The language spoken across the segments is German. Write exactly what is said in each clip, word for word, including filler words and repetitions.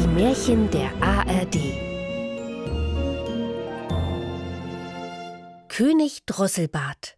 Märchen der A R D. König Drosselbart.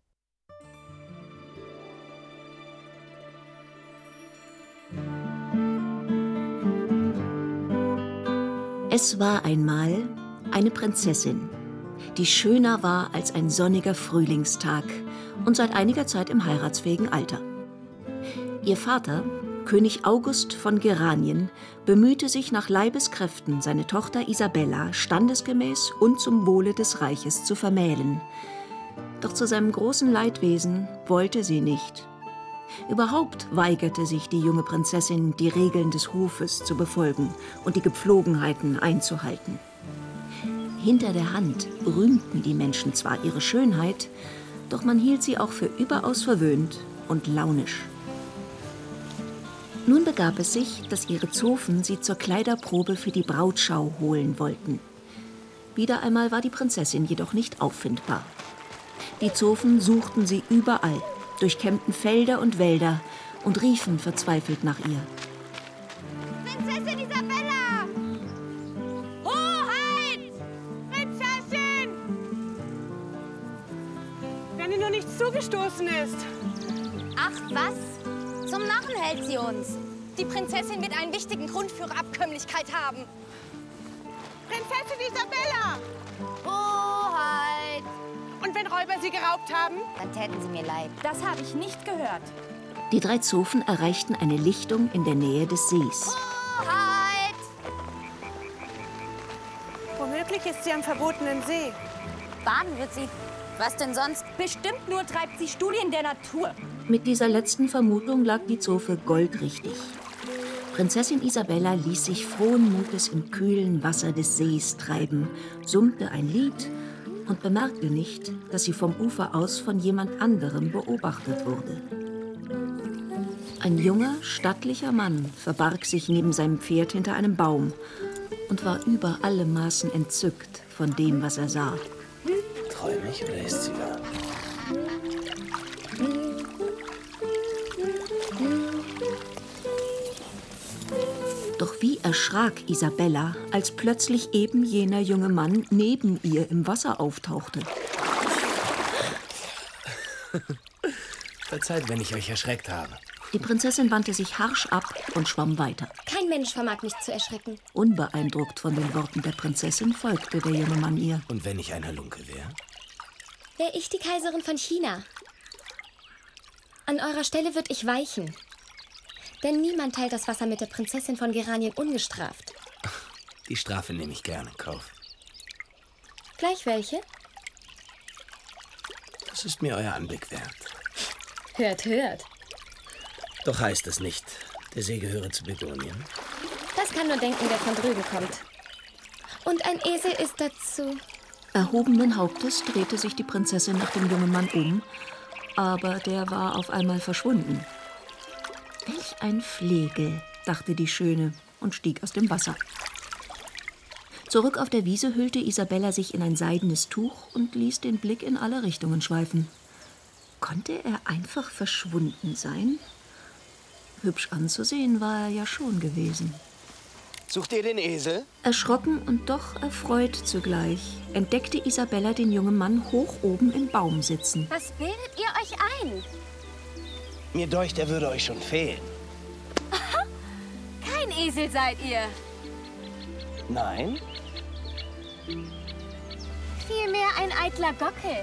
Es war einmal eine Prinzessin, die schöner war als ein sonniger Frühlingstag und seit einiger Zeit im heiratsfähigen Alter. Ihr Vater, König August von Geranien, bemühte sich nach Leibeskräften, seine Tochter Isabella standesgemäß und zum Wohle des Reiches zu vermählen. Doch zu seinem großen Leidwesen wollte sie nicht. Überhaupt weigerte sich die junge Prinzessin, die Regeln des Hofes zu befolgen und die Gepflogenheiten einzuhalten. Hinter der Hand rühmten die Menschen zwar ihre Schönheit, doch man hielt sie auch für überaus verwöhnt und launisch. Nun begab es sich, dass ihre Zofen sie zur Kleiderprobe für die Brautschau holen wollten. Wieder einmal war die Prinzessin jedoch nicht auffindbar. Die Zofen suchten sie überall, durchkämmten Felder und Wälder und riefen verzweifelt nach ihr. Prinzessin Isabella! Hoheit! Prinzessin! Wenn ihr nur nichts zugestoßen ist. Ach was? Zum Narren hält sie uns. Die Prinzessin wird einen wichtigen Grund für ihre Abkömmlichkeit haben. Prinzessin Isabella! Hoheit! Und wenn Räuber sie geraubt haben? Dann täten sie mir leid. Das habe ich nicht gehört. Die drei Zofen erreichten eine Lichtung in der Nähe des Sees. Hoheit! Womöglich ist sie am verbotenen See. Baden wird sie. Was denn sonst? Bestimmt nur treibt sie Studien der Natur. Mit dieser letzten Vermutung lag die Zofe goldrichtig. Prinzessin Isabella ließ sich frohen Mutes im kühlen Wasser des Sees treiben, summte ein Lied und bemerkte nicht, dass sie vom Ufer aus von jemand anderem beobachtet wurde. Ein junger, stattlicher Mann verbarg sich neben seinem Pferd hinter einem Baum und war über alle Maßen entzückt von dem, was er sah. Träume ich oder ist sie wahr? Doch wie erschrak Isabella, als plötzlich eben jener junge Mann neben ihr im Wasser auftauchte. Verzeiht, wenn ich euch erschreckt habe. Die Prinzessin wandte sich harsch ab und schwamm weiter. Kein Mensch vermag mich zu erschrecken. Unbeeindruckt von den Worten der Prinzessin folgte der junge Mann ihr. Und wenn ich ein Halunke wäre? Wäre ich die Kaiserin von China. An eurer Stelle würde ich weichen. Denn niemand teilt das Wasser mit der Prinzessin von Geranien ungestraft. Die Strafe nehme ich gerne in Kauf. Gleich welche? Das ist mir euer Anblick wert. Hört, hört. Doch heißt es nicht, der See gehöre zu Begonien. Das kann nur denken, wer von drüben kommt. Und ein Esel ist dazu. Erhobenen Hauptes drehte sich die Prinzessin nach dem jungen Mann um, aber der war auf einmal verschwunden. Welch ein Flegel, dachte die Schöne und stieg aus dem Wasser. Zurück auf der Wiese hüllte Isabella sich in ein seidenes Tuch und ließ den Blick in alle Richtungen schweifen. Konnte er einfach verschwunden sein? Hübsch anzusehen war er ja schon gewesen. Sucht ihr den Esel? Erschrocken und doch erfreut zugleich entdeckte Isabella den jungen Mann hoch oben im Baum sitzen. Was bildet ihr euch ein? Mir deucht, er würde euch schon fehlen. Kein Esel seid ihr. Nein? Vielmehr ein eitler Gockel.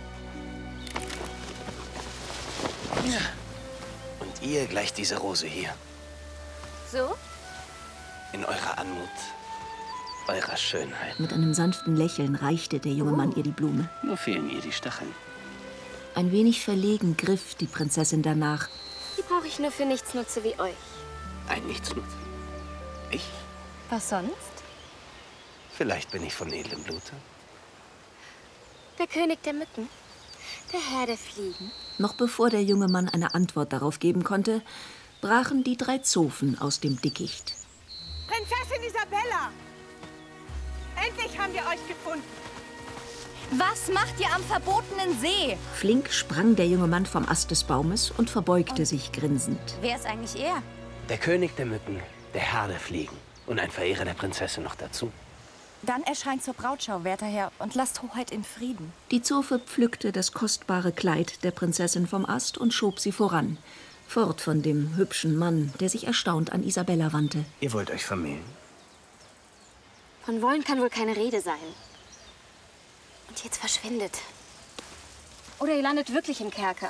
Und ihr gleicht diese Rose hier. So? In eurer Anmut, eurer Schönheit. Mit einem sanften Lächeln reichte der junge Mann ihr die Blume. Nur fehlen ihr die Stacheln. Ein wenig verlegen griff die Prinzessin danach. Die brauche ich nur für Nichtsnutze wie euch. Ein Nichtsnutz. Ich? Was sonst? Vielleicht bin ich von edlem Blute. Der König der Mücken. Der Herr der Fliegen. Noch bevor der junge Mann eine Antwort darauf geben konnte, brachen die drei Zofen aus dem Dickicht. Prinzessin Isabella! Endlich haben wir euch gefunden. Was macht ihr am verbotenen See? Flink sprang der junge Mann vom Ast des Baumes und verbeugte sich grinsend. Wer ist eigentlich er? Der König der Mücken, der Herr der Fliegen. Und ein Verehrer der Prinzessin noch dazu. Dann erscheint zur Brautschau, werter Herr, und lasst Hoheit in Frieden. Die Zofe pflückte das kostbare Kleid der Prinzessin vom Ast und schob sie voran. Fort von dem hübschen Mann, der sich erstaunt an Isabella wandte. Ihr wollt euch vermählen? Von wollen kann wohl keine Rede sein. Und jetzt verschwindet. Oder ihr landet wirklich im Kerker.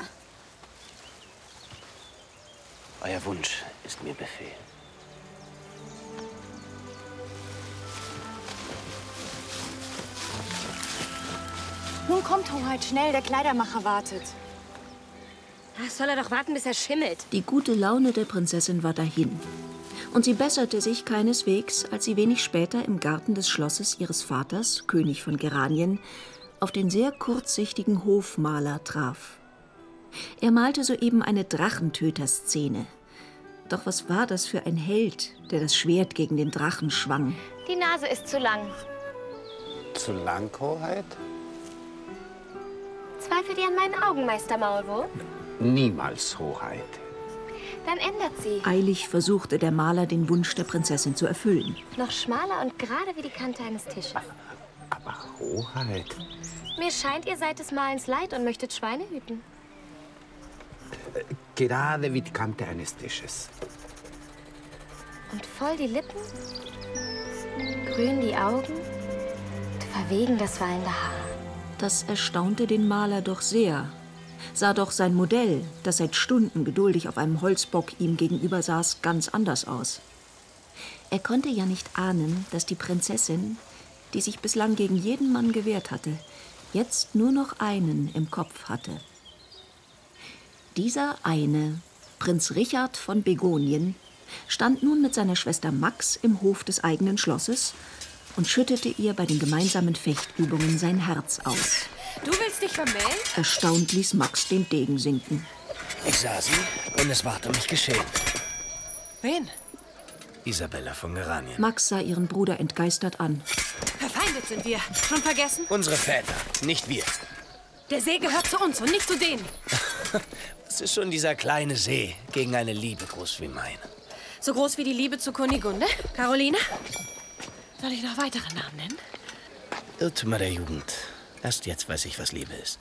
Euer Wunsch ist mir Befehl. Nun kommt, Hoheit, schnell, der Kleidermacher wartet. Ach, soll er doch warten, bis er schimmelt. Die gute Laune der Prinzessin war dahin. Und sie besserte sich keineswegs, als sie wenig später im Garten des Schlosses ihres Vaters, König von Geranien, auf den sehr kurzsichtigen Hofmaler traf. Er malte soeben eine Drachentöter-Szene. Doch was war das für ein Held, der das Schwert gegen den Drachen schwang? Die Nase ist zu lang. Zu lang, Hoheit? Zweifelt ihr an meinen Augen, Meister Maulwurf? Niemals, Hoheit. Dann ändert sie. Eilig versuchte der Maler, den Wunsch der Prinzessin zu erfüllen. Noch schmaler und gerade wie die Kante eines Tisches. Aber Hoheit... Mir scheint, ihr seid des Malens leid und möchtet Schweine hüten. Gerade wie die Kante eines Tisches. Und voll die Lippen, grün die Augen und verwegen das wallende Haar. Das erstaunte den Maler doch sehr. Sah doch sein Modell, das seit Stunden geduldig auf einem Holzbock ihm gegenüber saß, ganz anders aus. Er konnte ja nicht ahnen, dass die Prinzessin, die sich bislang gegen jeden Mann gewehrt hatte, jetzt nur noch einen im Kopf hatte. Dieser eine, Prinz Richard von Begonien, stand nun mit seiner Schwester Max im Hof des eigenen Schlosses und schüttete ihr bei den gemeinsamen Fechtübungen sein Herz aus. Du willst dich vermählen? Erstaunt ließ Max den Degen sinken. Ich sah sie und es ward um mich geschehen. Wen? Isabella von Geranien. Max sah ihren Bruder entgeistert an. Verfeindet sind wir. Schon vergessen? Unsere Väter, nicht wir. Der See gehört zu uns und nicht zu denen. Was ist schon dieser kleine See gegen eine Liebe groß wie meine? So groß wie die Liebe zu Kunigunde? Caroline? Soll ich noch weitere Namen nennen? Irrtümer der Jugend. Erst jetzt weiß ich, was Liebe ist.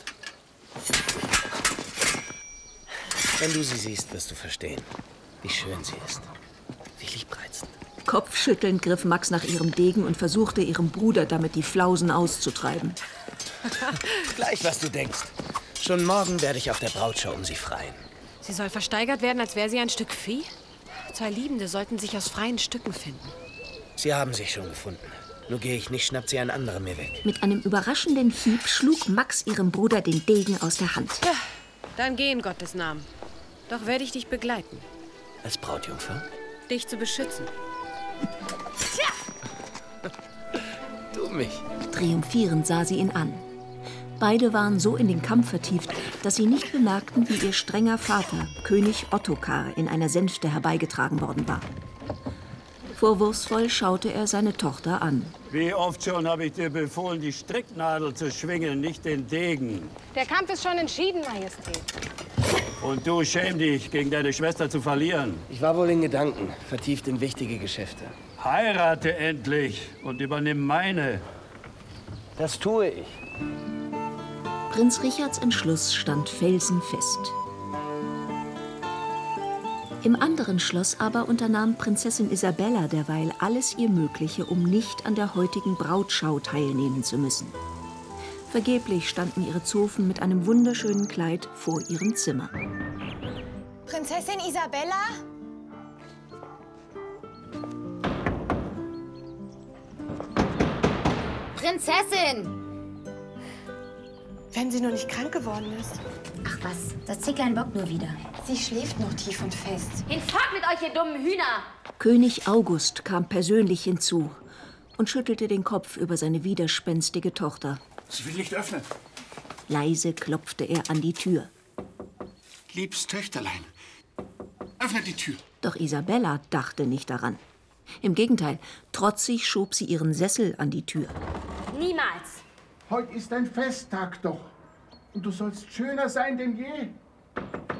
Wenn du sie siehst, wirst du verstehen, wie schön sie ist. Wie liebreizend. Kopfschüttelnd griff Max nach ihrem Degen und versuchte, ihrem Bruder damit die Flausen auszutreiben. Gleich, was du denkst. Schon morgen werde ich auf der Brautschau um sie freien. Sie soll versteigert werden, als wäre sie ein Stück Vieh? Zwei Liebende sollten sich aus freien Stücken finden. Sie haben sich schon gefunden. Nur gehe ich nicht, schnappt sie ein anderer mir weg. Mit einem überraschenden Hieb schlug Max ihrem Bruder den Degen aus der Hand. Ja, dann geh in Gottes Namen. Doch werde ich dich begleiten. Als Brautjungfer? Dich zu beschützen. Tja! Du mich. Triumphierend sah sie ihn an. Beide waren so in den Kampf vertieft, dass sie nicht bemerkten, wie ihr strenger Vater, König Ottokar, in einer Sänfte herbeigetragen worden war. Vorwurfsvoll schaute er seine Tochter an. Wie oft schon habe ich dir befohlen, die Stricknadel zu schwingen, nicht den Degen. Der Kampf ist schon entschieden, Majestät. Und du schäm dich, gegen deine Schwester zu verlieren. Ich war wohl in Gedanken, vertieft in wichtige Geschäfte. Heirate endlich und übernimm meine. Das tue ich. Prinz Richards Entschluss stand felsenfest. Im anderen Schloss aber unternahm Prinzessin Isabella derweil alles ihr Mögliche, um nicht an der heutigen Brautschau teilnehmen zu müssen. Vergeblich standen ihre Zofen mit einem wunderschönen Kleid vor ihrem Zimmer. Prinzessin Isabella? Prinzessin! Wenn sie nur nicht krank geworden ist. Ach was, das Zicklein bockt nur wieder. Sie schläft noch tief und fest. Hinfort mit euch, ihr dummen Hühner! König August kam persönlich hinzu und schüttelte den Kopf über seine widerspenstige Tochter. Sie will nicht öffnen. Leise klopfte er an die Tür. Liebes Töchterlein, öffne die Tür. Doch Isabella dachte nicht daran. Im Gegenteil, trotzig schob sie ihren Sessel an die Tür. Niemals! Heute ist ein Festtag doch. Und du sollst schöner sein denn je.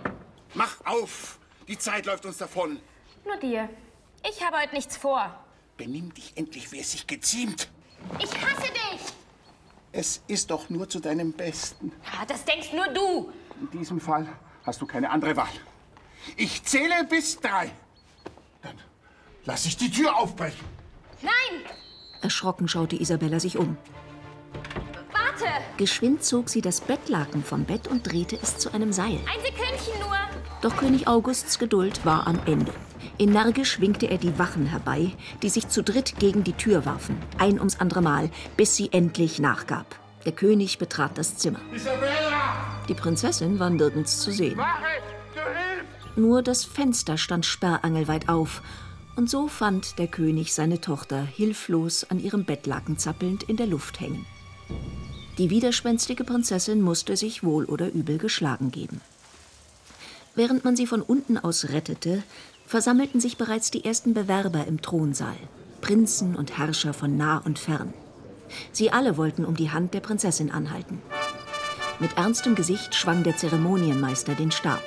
Mach auf! Die Zeit läuft uns davon. Nur dir. Ich habe heute nichts vor. Benimm dich endlich, wie es sich geziemt. Ich hasse dich! Es ist doch nur zu deinem Besten. Ja, das denkst nur du. In diesem Fall hast du keine andere Wahl. Ich zähle bis drei. Dann lass ich die Tür aufbrechen. Nein! Erschrocken schaute Isabella sich um. Warte! Geschwind zog sie das Bettlaken vom Bett und drehte es zu einem Seil. Ein Sekündchen nur. Doch König Augusts Geduld war am Ende. Energisch winkte er die Wachen herbei, die sich zu dritt gegen die Tür warfen. Ein ums andere Mal, bis sie endlich nachgab. Der König betrat das Zimmer. Isabella! Die Prinzessin war nirgends zu sehen. Wache! Du hilfst! Nur das Fenster stand sperrangelweit auf. Und so fand der König seine Tochter hilflos an ihrem Bettlaken zappelnd in der Luft hängen. Die widerspenstige Prinzessin musste sich wohl oder übel geschlagen geben. Während man sie von unten aus rettete, versammelten sich bereits die ersten Bewerber im Thronsaal. Prinzen und Herrscher von nah und fern. Sie alle wollten um die Hand der Prinzessin anhalten. Mit ernstem Gesicht schwang der Zeremonienmeister den Stab.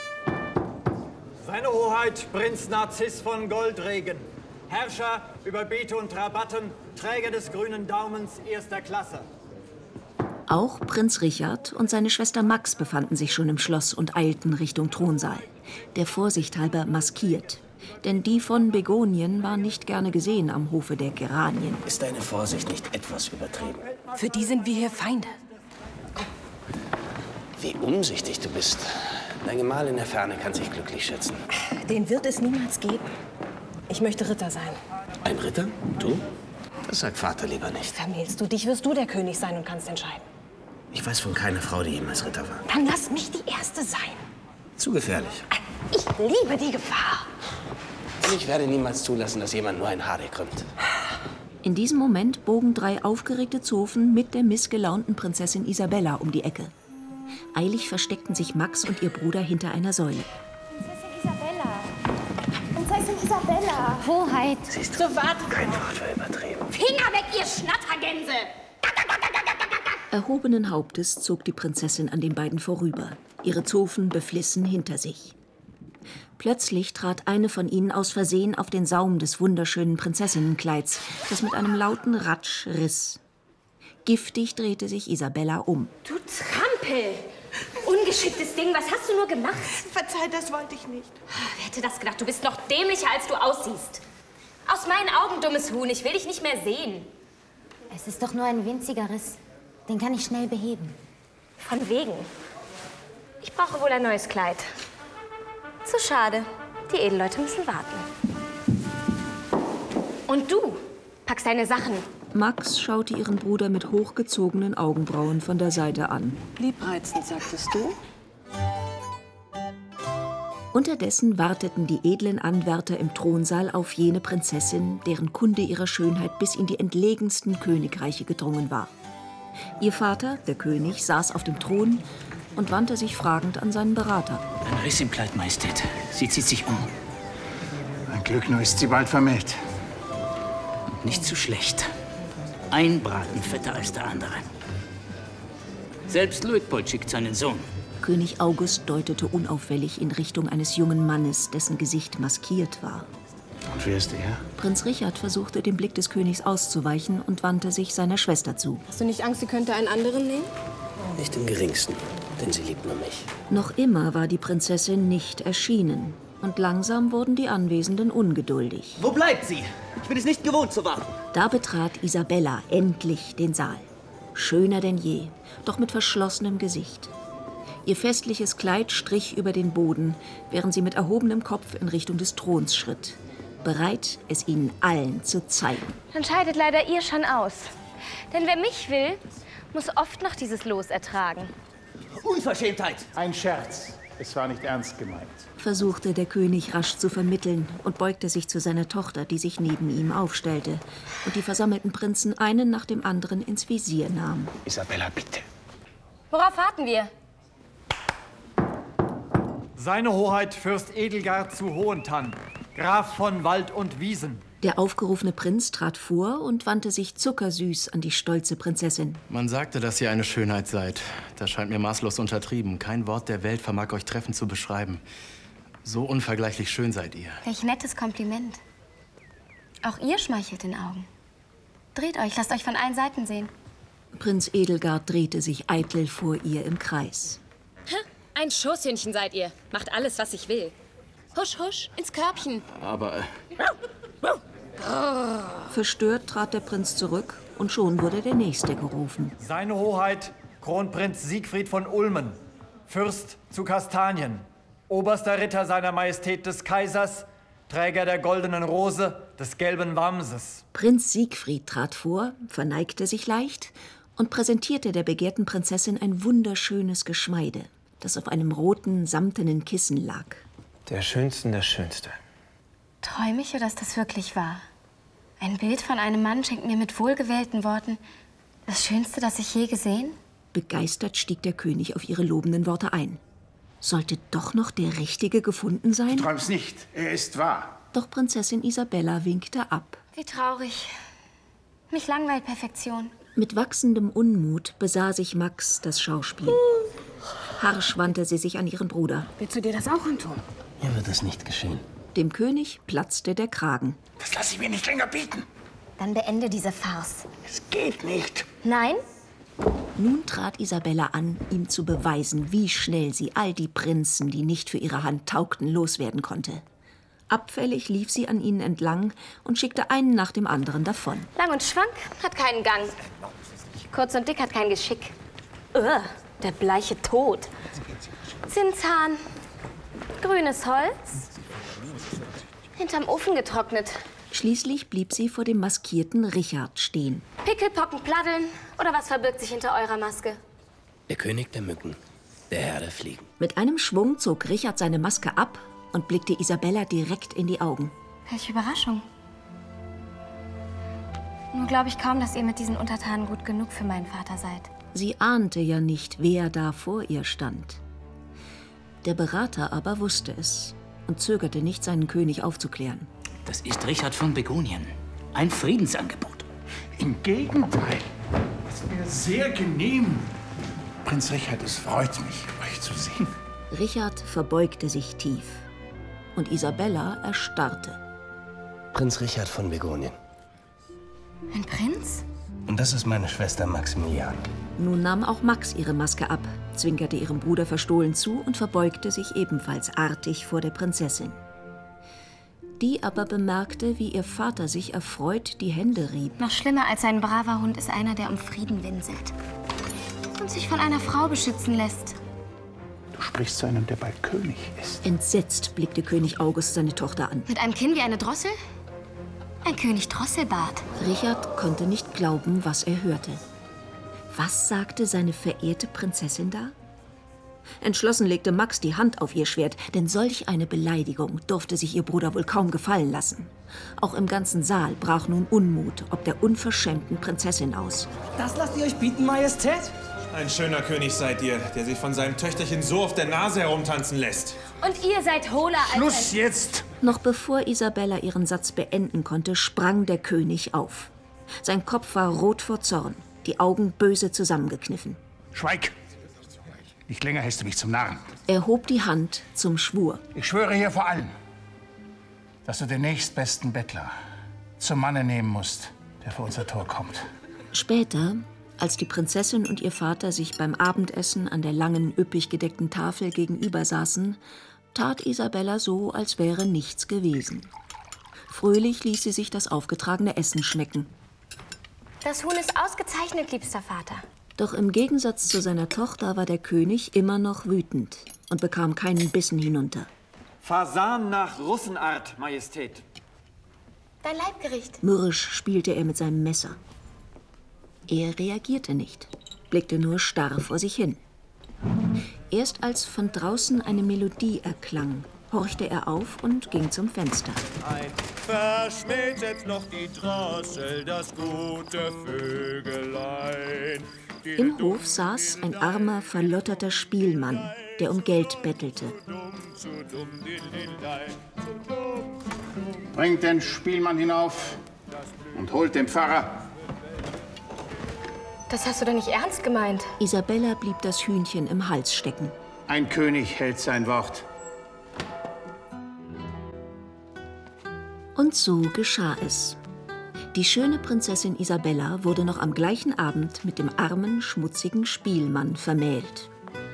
Seine Hoheit, Prinz Narziss von Goldregen, Herrscher über Beete und Trabatten, Träger des grünen Daumens erster Klasse. Auch Prinz Richard und seine Schwester Max befanden sich schon im Schloss und eilten Richtung Thronsaal. Der Vorsicht halber maskiert. Denn die von Begonien war nicht gerne gesehen am Hofe der Geranien. Ist deine Vorsicht nicht etwas übertrieben? Für die sind wir hier Feinde. Wie umsichtig du bist. Dein Gemahl in der Ferne kann sich glücklich schätzen. Den wird es niemals geben. Ich möchte Ritter sein. Ein Ritter? Du? Das sagt Vater lieber nicht. Vermählst du dich, wirst du der König sein und kannst entscheiden. Ich weiß von keiner Frau, die jemals Ritter war. Dann lass mich die Erste sein. Zu gefährlich. Ich liebe die Gefahr. Ich werde niemals zulassen, dass jemand nur ein Haar krümmt. In diesem Moment bogen drei aufgeregte Zofen mit der missgelaunten Prinzessin Isabella um die Ecke. Eilig versteckten sich Max und ihr Bruder hinter einer Säule. Prinzessin Isabella. Prinzessin Isabella. Hoheit. Siehst du, so warte. Kein Wort war übertrieben. Finger weg, ihr Schnattergänse! Erhobenen Hauptes zog die Prinzessin an den beiden vorüber, ihre Zofen beflissen hinter sich. Plötzlich trat eine von ihnen aus Versehen auf den Saum des wunderschönen Prinzessinnenkleids, das mit einem lauten Ratsch riss. Giftig drehte sich Isabella um. Du Trampel! Ungeschicktes Ding, was hast du nur gemacht? Verzeih, das wollte ich nicht. Wer hätte das gedacht? Du bist noch dämlicher, als du aussiehst. Aus meinen Augen, dummes Huhn, ich will dich nicht mehr sehen. Es ist doch nur ein winziger Riss. Den kann ich schnell beheben. Von wegen. Ich brauche wohl ein neues Kleid. Zu schade. Die Edelleute müssen warten. Und du, packst deine Sachen. Max schaute ihren Bruder mit hochgezogenen Augenbrauen von der Seite an. Liebreizend, sagtest du? Unterdessen warteten die edlen Anwärter im Thronsaal auf jene Prinzessin, deren Kunde ihrer Schönheit bis in die entlegensten Königreiche gedrungen war. Ihr Vater, der König, saß auf dem Thron und wandte sich fragend an seinen Berater. Ein Riss im Kleid, Majestät. Sie zieht sich um. Ein Glück, nur ist sie bald vermählt. Und nicht zu schlecht. Ein Braten fetter als der andere. Selbst Luitpold schickt seinen Sohn. König August deutete unauffällig in Richtung eines jungen Mannes, dessen Gesicht maskiert war. Und wer ist er? Prinz Richard versuchte, dem Blick des Königs auszuweichen und wandte sich seiner Schwester zu. Hast du nicht Angst, sie könnte einen anderen nehmen? Nicht im Geringsten, denn sie liebt nur mich. Noch immer war die Prinzessin nicht erschienen. Und langsam wurden die Anwesenden ungeduldig. Wo bleibt sie? Ich bin es nicht gewohnt zu warten. Da betrat Isabella endlich den Saal. Schöner denn je, doch mit verschlossenem Gesicht. Ihr festliches Kleid strich über den Boden, während sie mit erhobenem Kopf in Richtung des Throns schritt. Bereit, es ihnen allen zu zeigen. Dann scheidet leider ihr schon aus. Denn wer mich will, muss oft noch dieses Los ertragen. Unverschämtheit! Ein Scherz. Es war nicht ernst gemeint. Versuchte der König rasch zu vermitteln und beugte sich zu seiner Tochter, die sich neben ihm aufstellte und die versammelten Prinzen einen nach dem anderen ins Visier nahm. Isabella, bitte. Worauf warten wir? Seine Hoheit Fürst Edelgard zu Hohentann, Graf von Wald und Wiesen. Der aufgerufene Prinz trat vor und wandte sich zuckersüß an die stolze Prinzessin. Man sagte, dass ihr eine Schönheit seid. Das scheint mir maßlos untertrieben. Kein Wort der Welt vermag euch treffend zu beschreiben. So unvergleichlich schön seid ihr. Welch nettes Kompliment. Auch ihr schmeichelt den Augen. Dreht euch, lasst euch von allen Seiten sehen. Prinz Edelgard drehte sich eitel vor ihr im Kreis. Ein Schoßhündchen seid ihr. Macht alles, was ich will. Husch, husch, ins Körbchen. Aber... Verstört trat der Prinz zurück und schon wurde der Nächste gerufen. Seine Hoheit, Kronprinz Siegfried von Ulmen, Fürst zu Kastanien, oberster Ritter seiner Majestät des Kaisers, Träger der goldenen Rose, des gelben Wamses. Prinz Siegfried trat vor, verneigte sich leicht und präsentierte der begehrten Prinzessin ein wunderschönes Geschmeide, das auf einem roten, samtenen Kissen lag. Der Schönsten, der Schönste. Träume ich oder ist das wirklich wahr? Ein Bild von einem Mann schenkt mir mit wohlgewählten Worten das Schönste, das ich je gesehen? Begeistert stieg der König auf ihre lobenden Worte ein. Sollte doch noch der Richtige gefunden sein? Du träumst nicht, er ist wahr. Doch Prinzessin Isabella winkte ab. Wie traurig. Mich langweilt Perfektion. Mit wachsendem Unmut besah sich Max das Schauspiel. Harsch wandte sie sich an ihren Bruder. Willst du dir das auch antun? Mir wird es nicht geschehen. Dem König platzte der Kragen. Das lasse ich mir nicht länger bieten. Dann beende diese Farce. Es geht nicht. Nein? Nun trat Isabella an, ihm zu beweisen, wie schnell sie all die Prinzen, die nicht für ihre Hand taugten, loswerden konnte. Abfällig lief sie an ihnen entlang und schickte einen nach dem anderen davon. Lang und schwank hat keinen Gang. Kurz und dick hat kein Geschick. Ugh, der bleiche Tod. Zinshahn. Grünes Holz. Hinterm Ofen getrocknet. Schließlich blieb sie vor dem maskierten Richard stehen. Pickelpocken, Pladdeln. Oder was verbirgt sich hinter eurer Maske? Der König der Mücken. Der Herr der Fliegen. Mit einem Schwung zog Richard seine Maske ab und blickte Isabella direkt in die Augen. Welche Überraschung. Nur glaube ich kaum, dass ihr mit diesen Untertanen gut genug für meinen Vater seid. Sie ahnte ja nicht, wer da vor ihr stand. Der Berater aber wusste es und zögerte nicht, seinen König aufzuklären. Das ist Richard von Begonien. Ein Friedensangebot. Im Gegenteil. Es ist mir sehr genehm. Prinz Richard, es freut mich, euch zu sehen. Richard verbeugte sich tief und Isabella erstarrte. Prinz Richard von Begonien. Ein Prinz? Und das ist meine Schwester Maximilian. Nun nahm auch Max ihre Maske ab, zwinkerte ihrem Bruder verstohlen zu und verbeugte sich ebenfalls artig vor der Prinzessin. Die aber bemerkte, wie ihr Vater sich erfreut die Hände rieb. Noch schlimmer als ein braver Hund ist einer, der um Frieden winselt und sich von einer Frau beschützen lässt. Du sprichst zu einem, der bald König ist. Entsetzt blickte König August seine Tochter an. Mit einem Kinn wie eine Drossel? Ein König Drosselbart. Richard konnte nicht glauben, was er hörte. Was sagte seine verehrte Prinzessin da? Entschlossen legte Max die Hand auf ihr Schwert, denn solch eine Beleidigung durfte sich ihr Bruder wohl kaum gefallen lassen. Auch im ganzen Saal brach nun Unmut ob der unverschämten Prinzessin aus. Das lasst ihr euch bieten, Majestät? Ein schöner König seid ihr, der sich von seinem Töchterchen so auf der Nase herumtanzen lässt. Und ihr seid hohler als... Schluss jetzt! Noch bevor Isabella ihren Satz beenden konnte, sprang der König auf. Sein Kopf war rot vor Zorn, die Augen böse zusammengekniffen. Schweig! Nicht länger hältst du mich zum Narren. Er hob die Hand zum Schwur. Ich schwöre hier vor allen, dass du den nächstbesten Bettler zum Manne nehmen musst, der vor unser Tor kommt. Später, als die Prinzessin und ihr Vater sich beim Abendessen an der langen, üppig gedeckten Tafel gegenüber saßen, tat Isabella so, als wäre nichts gewesen. Fröhlich ließ sie sich das aufgetragene Essen schmecken. Das Huhn ist ausgezeichnet, liebster Vater. Doch im Gegensatz zu seiner Tochter war der König immer noch wütend und bekam keinen Bissen hinunter. Fasan nach Russenart, Majestät. Dein Leibgericht. Mürrisch spielte er mit seinem Messer. Er reagierte nicht, blickte nur starr vor sich hin. Erst als von draußen eine Melodie erklang, horchte er auf und ging zum Fenster. Ein verschmäht jetzt noch die Drossel, das gute Vögelein. Im Hof saß ein armer, verlotterter Spielmann, der um Geld bettelte. Bringt den Spielmann hinauf und holt den Pfarrer. Das hast du doch nicht ernst gemeint. Isabella blieb das Hühnchen im Hals stecken. Ein König hält sein Wort. Und so geschah es. Die schöne Prinzessin Isabella wurde noch am gleichen Abend mit dem armen, schmutzigen Spielmann vermählt.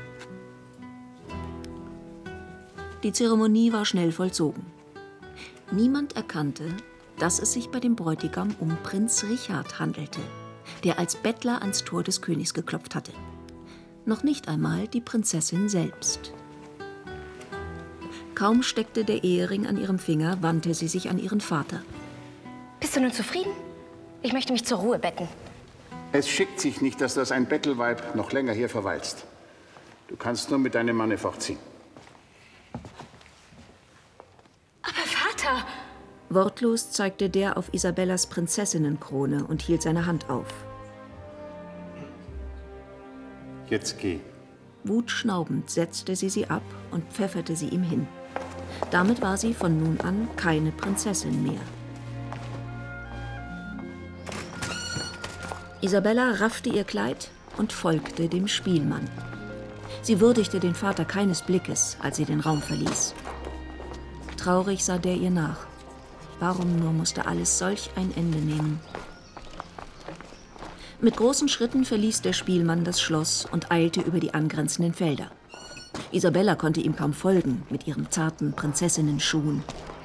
Die Zeremonie war schnell vollzogen. Niemand erkannte, dass es sich bei dem Bräutigam um Prinz Richard handelte, der als Bettler ans Tor des Königs geklopft hatte. Noch nicht einmal die Prinzessin selbst. Kaum steckte der Ehering an ihrem Finger, wandte sie sich an ihren Vater. Bist du nun zufrieden? Ich möchte mich zur Ruhe betten. Es schickt sich nicht, dass das ein Bettelweib noch länger hier verweilst. Du kannst nur mit deinem Manne fortziehen. Aber Vater! Wortlos zeigte der auf Isabellas Prinzessinnenkrone und hielt seine Hand auf. Jetzt geh. Wutschnaubend setzte sie sie ab und pfefferte sie ihm hin. Damit war sie von nun an keine Prinzessin mehr. Isabella raffte ihr Kleid und folgte dem Spielmann. Sie würdigte den Vater keines Blickes, als sie den Raum verließ. Traurig sah der ihr nach. Warum nur musste alles solch ein Ende nehmen? Mit großen Schritten verließ der Spielmann das Schloss und eilte über die angrenzenden Felder. Isabella konnte ihm kaum folgen mit ihren zarten Prinzessinnenschuhen.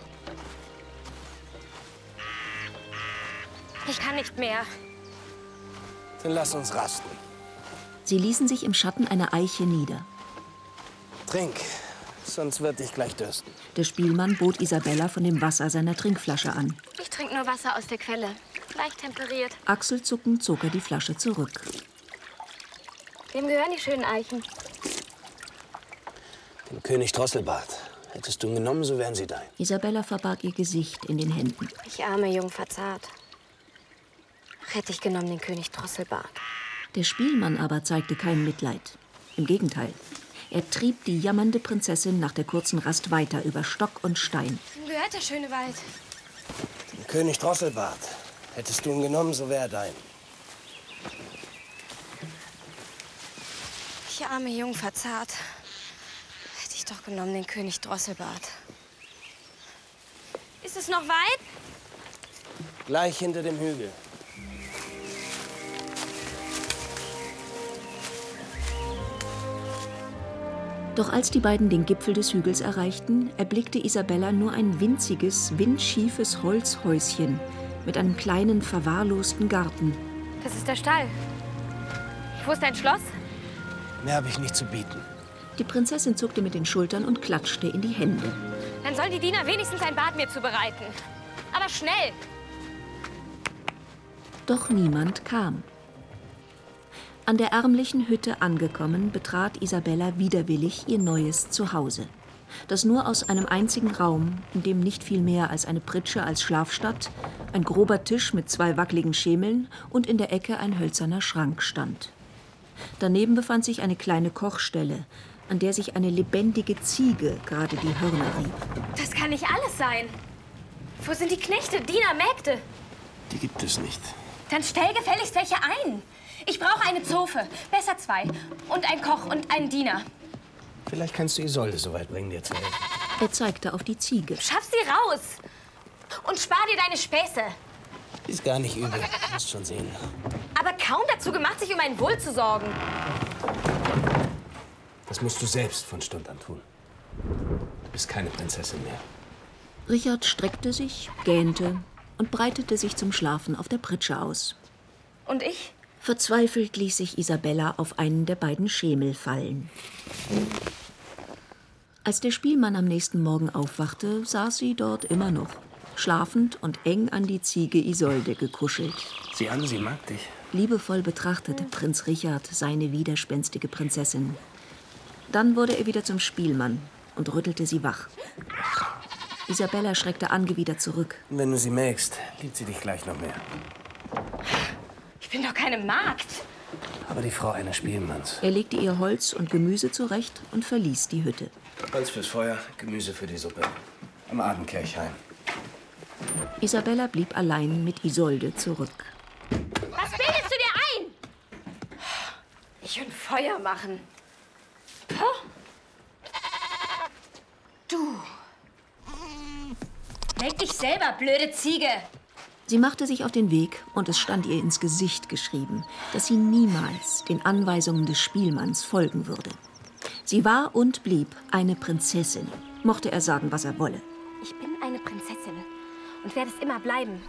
Ich kann nicht mehr. Dann lass uns rasten. Sie ließen sich im Schatten einer Eiche nieder. Trink, sonst wird dich gleich dürsten. Der Spielmann bot Isabella von dem Wasser seiner Trinkflasche an. Ich trinke nur Wasser aus der Quelle. Leicht temperiert. Achselzuckend zog er die Flasche zurück. Wem gehören die schönen Eichen? Dem König Drosselbart. Hättest du ihn genommen, so wären sie dein. Isabella verbarg ihr Gesicht in den Händen. Ich arme Jungfer zart. Hätte ich genommen den König Drosselbart. Der Spielmann aber zeigte kein Mitleid. Im Gegenteil. Er trieb die jammernde Prinzessin nach der kurzen Rast weiter über Stock und Stein. Wem gehört der schöne Wald? Dem König Drosselbart. Hättest du ihn genommen, so wäre er dein. Ich arme Jungfer zart. Hätte ich doch genommen den König Drosselbart. Ist es noch weit? Gleich hinter dem Hügel. Doch als die beiden den Gipfel des Hügels erreichten, erblickte Isabella nur ein winziges, windschiefes Holzhäuschen mit einem kleinen, verwahrlosten Garten. Das ist der Stall. Wo ist dein Schloss? Mehr habe ich nicht zu bieten. Die Prinzessin zuckte mit den Schultern und klatschte in die Hände. Dann sollen die Diener wenigstens ein Bad mir zubereiten. Aber schnell! Doch niemand kam. An der ärmlichen Hütte angekommen, betrat Isabella widerwillig ihr neues Zuhause, das nur aus einem einzigen Raum, in dem nicht viel mehr als eine Pritsche als Schlafstatt, ein grober Tisch mit zwei wackeligen Schemeln und in der Ecke ein hölzerner Schrank stand. Daneben befand sich eine kleine Kochstelle, an der sich eine lebendige Ziege gerade die Hörner rieb. Das kann nicht alles sein. Wo sind die Knechte, Diener, Mägde? Die gibt es nicht. Dann stell gefälligst welche ein. Ich brauche eine Zofe, besser zwei. Und ein Koch und einen Diener. Vielleicht kannst du Isolde so weit bringen, dir zu helfen. Er zeigte auf die Ziege. Schaff sie raus! Und spar dir deine Späße. Ist gar nicht übel, du musst schon sehen. Aber kaum dazu gemacht, sich um mein Wohl zu sorgen. Das musst du selbst von Stund an tun. Du bist keine Prinzessin mehr. Richard streckte sich, gähnte und breitete sich zum Schlafen auf der Pritsche aus. Und ich? Verzweifelt ließ sich Isabella auf einen der beiden Schemel fallen. Als der Spielmann am nächsten Morgen aufwachte, saß sie dort immer noch, schlafend und eng an die Ziege Isolde gekuschelt. Sieh an, sie mag dich. Liebevoll betrachtete Prinz Richard seine widerspenstige Prinzessin. Dann wurde er wieder zum Spielmann und rüttelte sie wach. Isabella schreckte angewidert zurück. Wenn du sie mägst, liebt sie dich gleich noch mehr. Ich bin doch keine Magd. Aber die Frau eines Spielmanns. Er legte ihr Holz und Gemüse zurecht und verließ die Hütte. Holz fürs Feuer, Gemüse für die Suppe. Am Abend kehr ich heim. Isabella blieb allein mit Isolde zurück. Was bildest du dir ein? Ich will Feuer machen. Du. Melk dich selber, blöde Ziege. Sie machte sich auf den Weg und es stand ihr ins Gesicht geschrieben, dass sie niemals den Anweisungen des Spielmanns folgen würde. Sie war und blieb eine Prinzessin, mochte er sagen, was er wolle. Ich bin eine Prinzessin und werde es immer bleiben.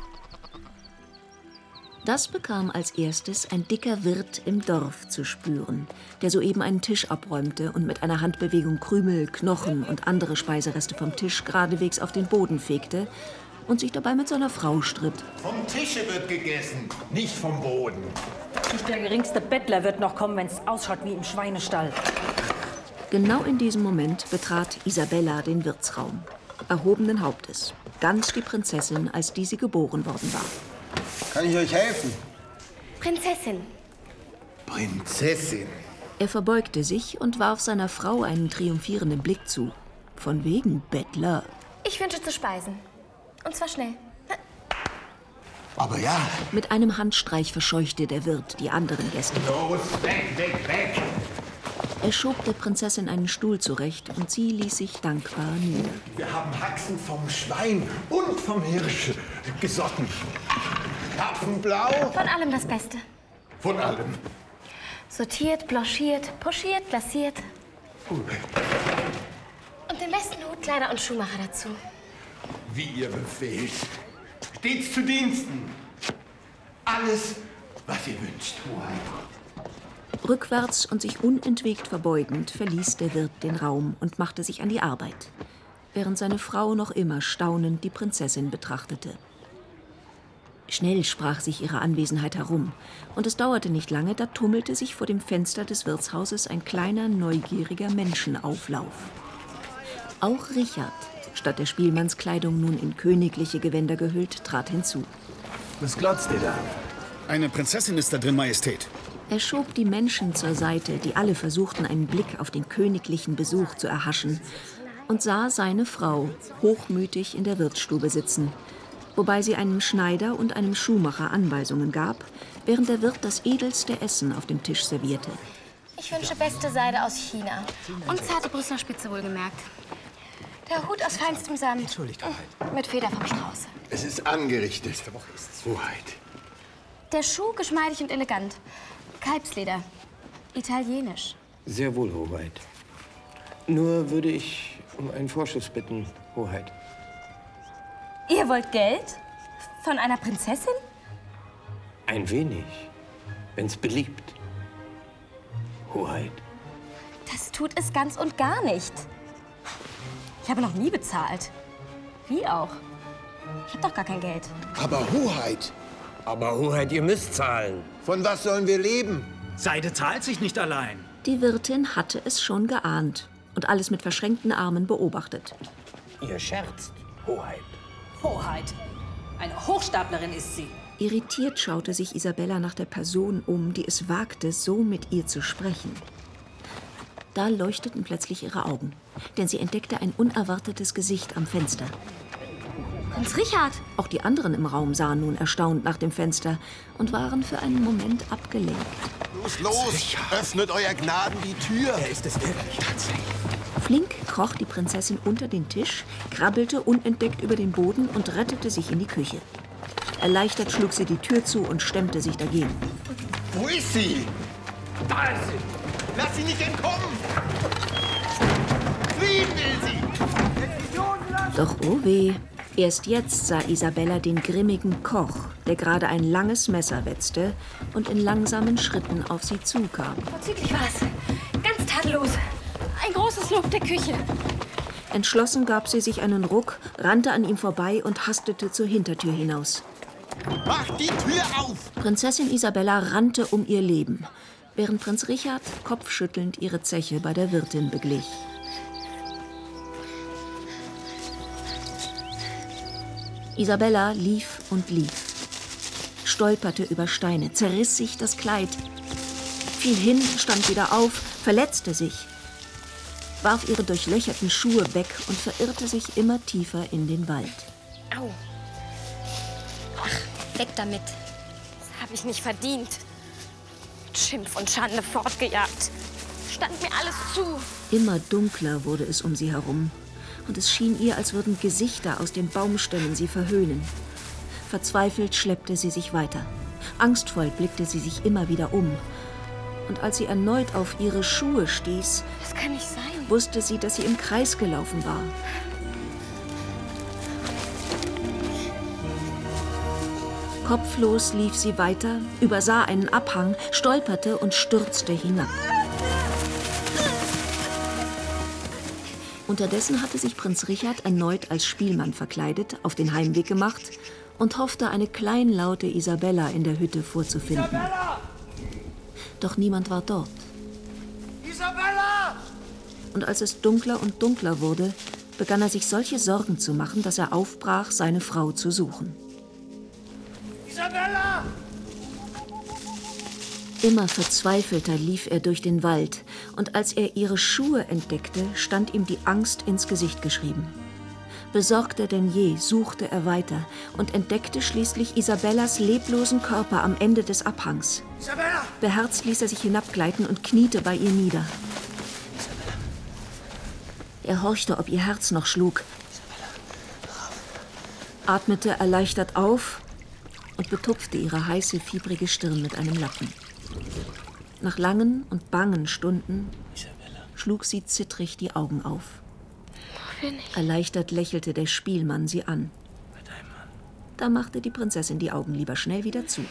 Das bekam als erstes ein dicker Wirt im Dorf zu spüren, der soeben einen Tisch abräumte und mit einer Handbewegung Krümel, Knochen und andere Speisereste vom Tisch geradewegs auf den Boden fegte und sich dabei mit seiner Frau stritt. Vom Tische wird gegessen, nicht vom Boden. Nicht der geringste Bettler wird noch kommen, wenn es ausschaut wie im Schweinestall. Genau in diesem Moment betrat Isabella den Wirtsraum, erhobenen Hauptes, ganz die Prinzessin, als die sie geboren worden war. Kann ich euch helfen? Prinzessin. Prinzessin. Er verbeugte sich und warf seiner Frau einen triumphierenden Blick zu. Von wegen Bettler. Ich wünsche zu speisen. Und zwar schnell. Aber ja. Mit einem Handstreich verscheuchte der Wirt die anderen Gäste. Los, weg, weg, weg! Er schob der Prinzessin einen Stuhl zurecht und sie ließ sich dankbar nieder. Wir haben Haxen vom Schwein und vom Hirsch gesotten. Karpfenblau. Von allem das Beste. Von allem. Sortiert, blanchiert, pochiert, glasiert. Und den besten Hut, Kleider und Schuhmacher dazu. Wie ihr befehlt. Stets zu Diensten. Alles, was ihr wünscht, Hoheit. Rückwärts und sich unentwegt verbeugend verließ der Wirt den Raum und machte sich an die Arbeit, während seine Frau noch immer staunend die Prinzessin betrachtete. Schnell sprach sich ihre Anwesenheit herum, und es dauerte nicht lange, da tummelte sich vor dem Fenster des Wirtshauses ein kleiner, neugieriger Menschenauflauf. Auch Richard, statt der Spielmannskleidung nun in königliche Gewänder gehüllt, trat hinzu. Was glotzt ihr da? Eine Prinzessin ist da drin, Majestät. Er schob die Menschen zur Seite, die alle versuchten, einen Blick auf den königlichen Besuch zu erhaschen, und sah seine Frau hochmütig in der Wirtsstube sitzen, wobei sie einem Schneider und einem Schuhmacher Anweisungen gab, während der Wirt das edelste Essen auf dem Tisch servierte. Ich wünsche beste Seide aus China und zarte Brüsseler Spitze wohlgemerkt. Der Hut aus feinstem Samt. Entschuldigt, Hoheit. Mit Feder vom Strauße. Es ist angerichtet. Nächste Woche ist's. Hoheit. Der Schuh geschmeidig und elegant. Kalbsleder. Italienisch. Sehr wohl, Hoheit. Nur würde ich um einen Vorschuss bitten, Hoheit. Ihr wollt Geld? Von einer Prinzessin? Ein wenig, wenn's beliebt. Hoheit. Das tut es ganz und gar nicht. Ich habe noch nie bezahlt. Wie auch? Ich habe doch gar kein Geld. Aber Hoheit. Aber Hoheit, ihr müsst zahlen. Von was sollen wir leben? Seide zahlt sich nicht allein. Die Wirtin hatte es schon geahnt und alles mit verschränkten Armen beobachtet. Ihr scherzt, Hoheit. Hoheit. Eine Hochstaplerin ist sie. Irritiert schaute sich Isabella nach der Person um, die es wagte, so mit ihr zu sprechen. Da leuchteten plötzlich ihre Augen, denn sie entdeckte ein unerwartetes Gesicht am Fenster. Prinz Richard! Auch die anderen im Raum sahen nun erstaunt nach dem Fenster und waren für einen Moment abgelenkt. Los, los! Öffnet euer Gnaden die Tür! Er ist es wirklich tatsächlich. Flink kroch die Prinzessin unter den Tisch, krabbelte unentdeckt über den Boden und rettete sich in die Küche. Erleichtert schlug sie die Tür zu und stemmte sich dagegen. Wo ist sie? Da ist sie! Lass sie nicht entkommen! Fliehen will sie! Doch oh weh, erst jetzt sah Isabella den grimmigen Koch, der gerade ein langes Messer wetzte und in langsamen Schritten auf sie zukam. Vorzüglich war's. Ganz tadellos. Ein großes Lob der Küche. Entschlossen gab sie sich einen Ruck, rannte an ihm vorbei und hastete zur Hintertür hinaus. Macht die Tür auf! Prinzessin Isabella rannte um ihr Leben, während Prinz Richard kopfschüttelnd ihre Zeche bei der Wirtin beglich. Isabella lief und lief, stolperte über Steine, zerriss sich das Kleid, fiel hin, stand wieder auf, verletzte sich, warf ihre durchlöcherten Schuhe weg und verirrte sich immer tiefer in den Wald. Au. Ach, weg damit. Das habe ich nicht verdient. Mit Schimpf und Schande fortgejagt. Stand mir alles zu. Immer dunkler wurde es um sie herum. Und es schien ihr, als würden Gesichter aus den Baumstämmen sie verhöhnen. Verzweifelt schleppte sie sich weiter. Angstvoll blickte sie sich immer wieder um. Und als sie erneut auf ihre Schuhe stieß, Das kann nicht sein. wusste sie, dass sie im Kreis gelaufen war. Kopflos lief sie weiter, übersah einen Abhang, stolperte und stürzte hinab. Unterdessen hatte sich Prinz Richard erneut als Spielmann verkleidet, auf den Heimweg gemacht und hoffte, eine kleinlaute Isabella in der Hütte vorzufinden. Isabella! Doch niemand war dort. Isabella! Und als es dunkler und dunkler wurde, begann er sich solche Sorgen zu machen, dass er aufbrach, seine Frau zu suchen. Isabella! Immer verzweifelter lief er durch den Wald, und als er ihre Schuhe entdeckte, stand ihm die Angst ins Gesicht geschrieben. Besorgter denn je suchte er weiter und entdeckte schließlich Isabellas leblosen Körper am Ende des Abhangs. Isabella! Beherzt ließ er sich hinabgleiten und kniete bei ihr nieder. Er horchte, ob ihr Herz noch schlug, atmete erleichtert auf und betupfte ihre heiße, fiebrige Stirn mit einem Lappen. Nach langen und bangen Stunden schlug sie zittrig die Augen auf. Erleichtert lächelte der Spielmann sie an. Da machte die Prinzessin die Augen lieber schnell wieder zu.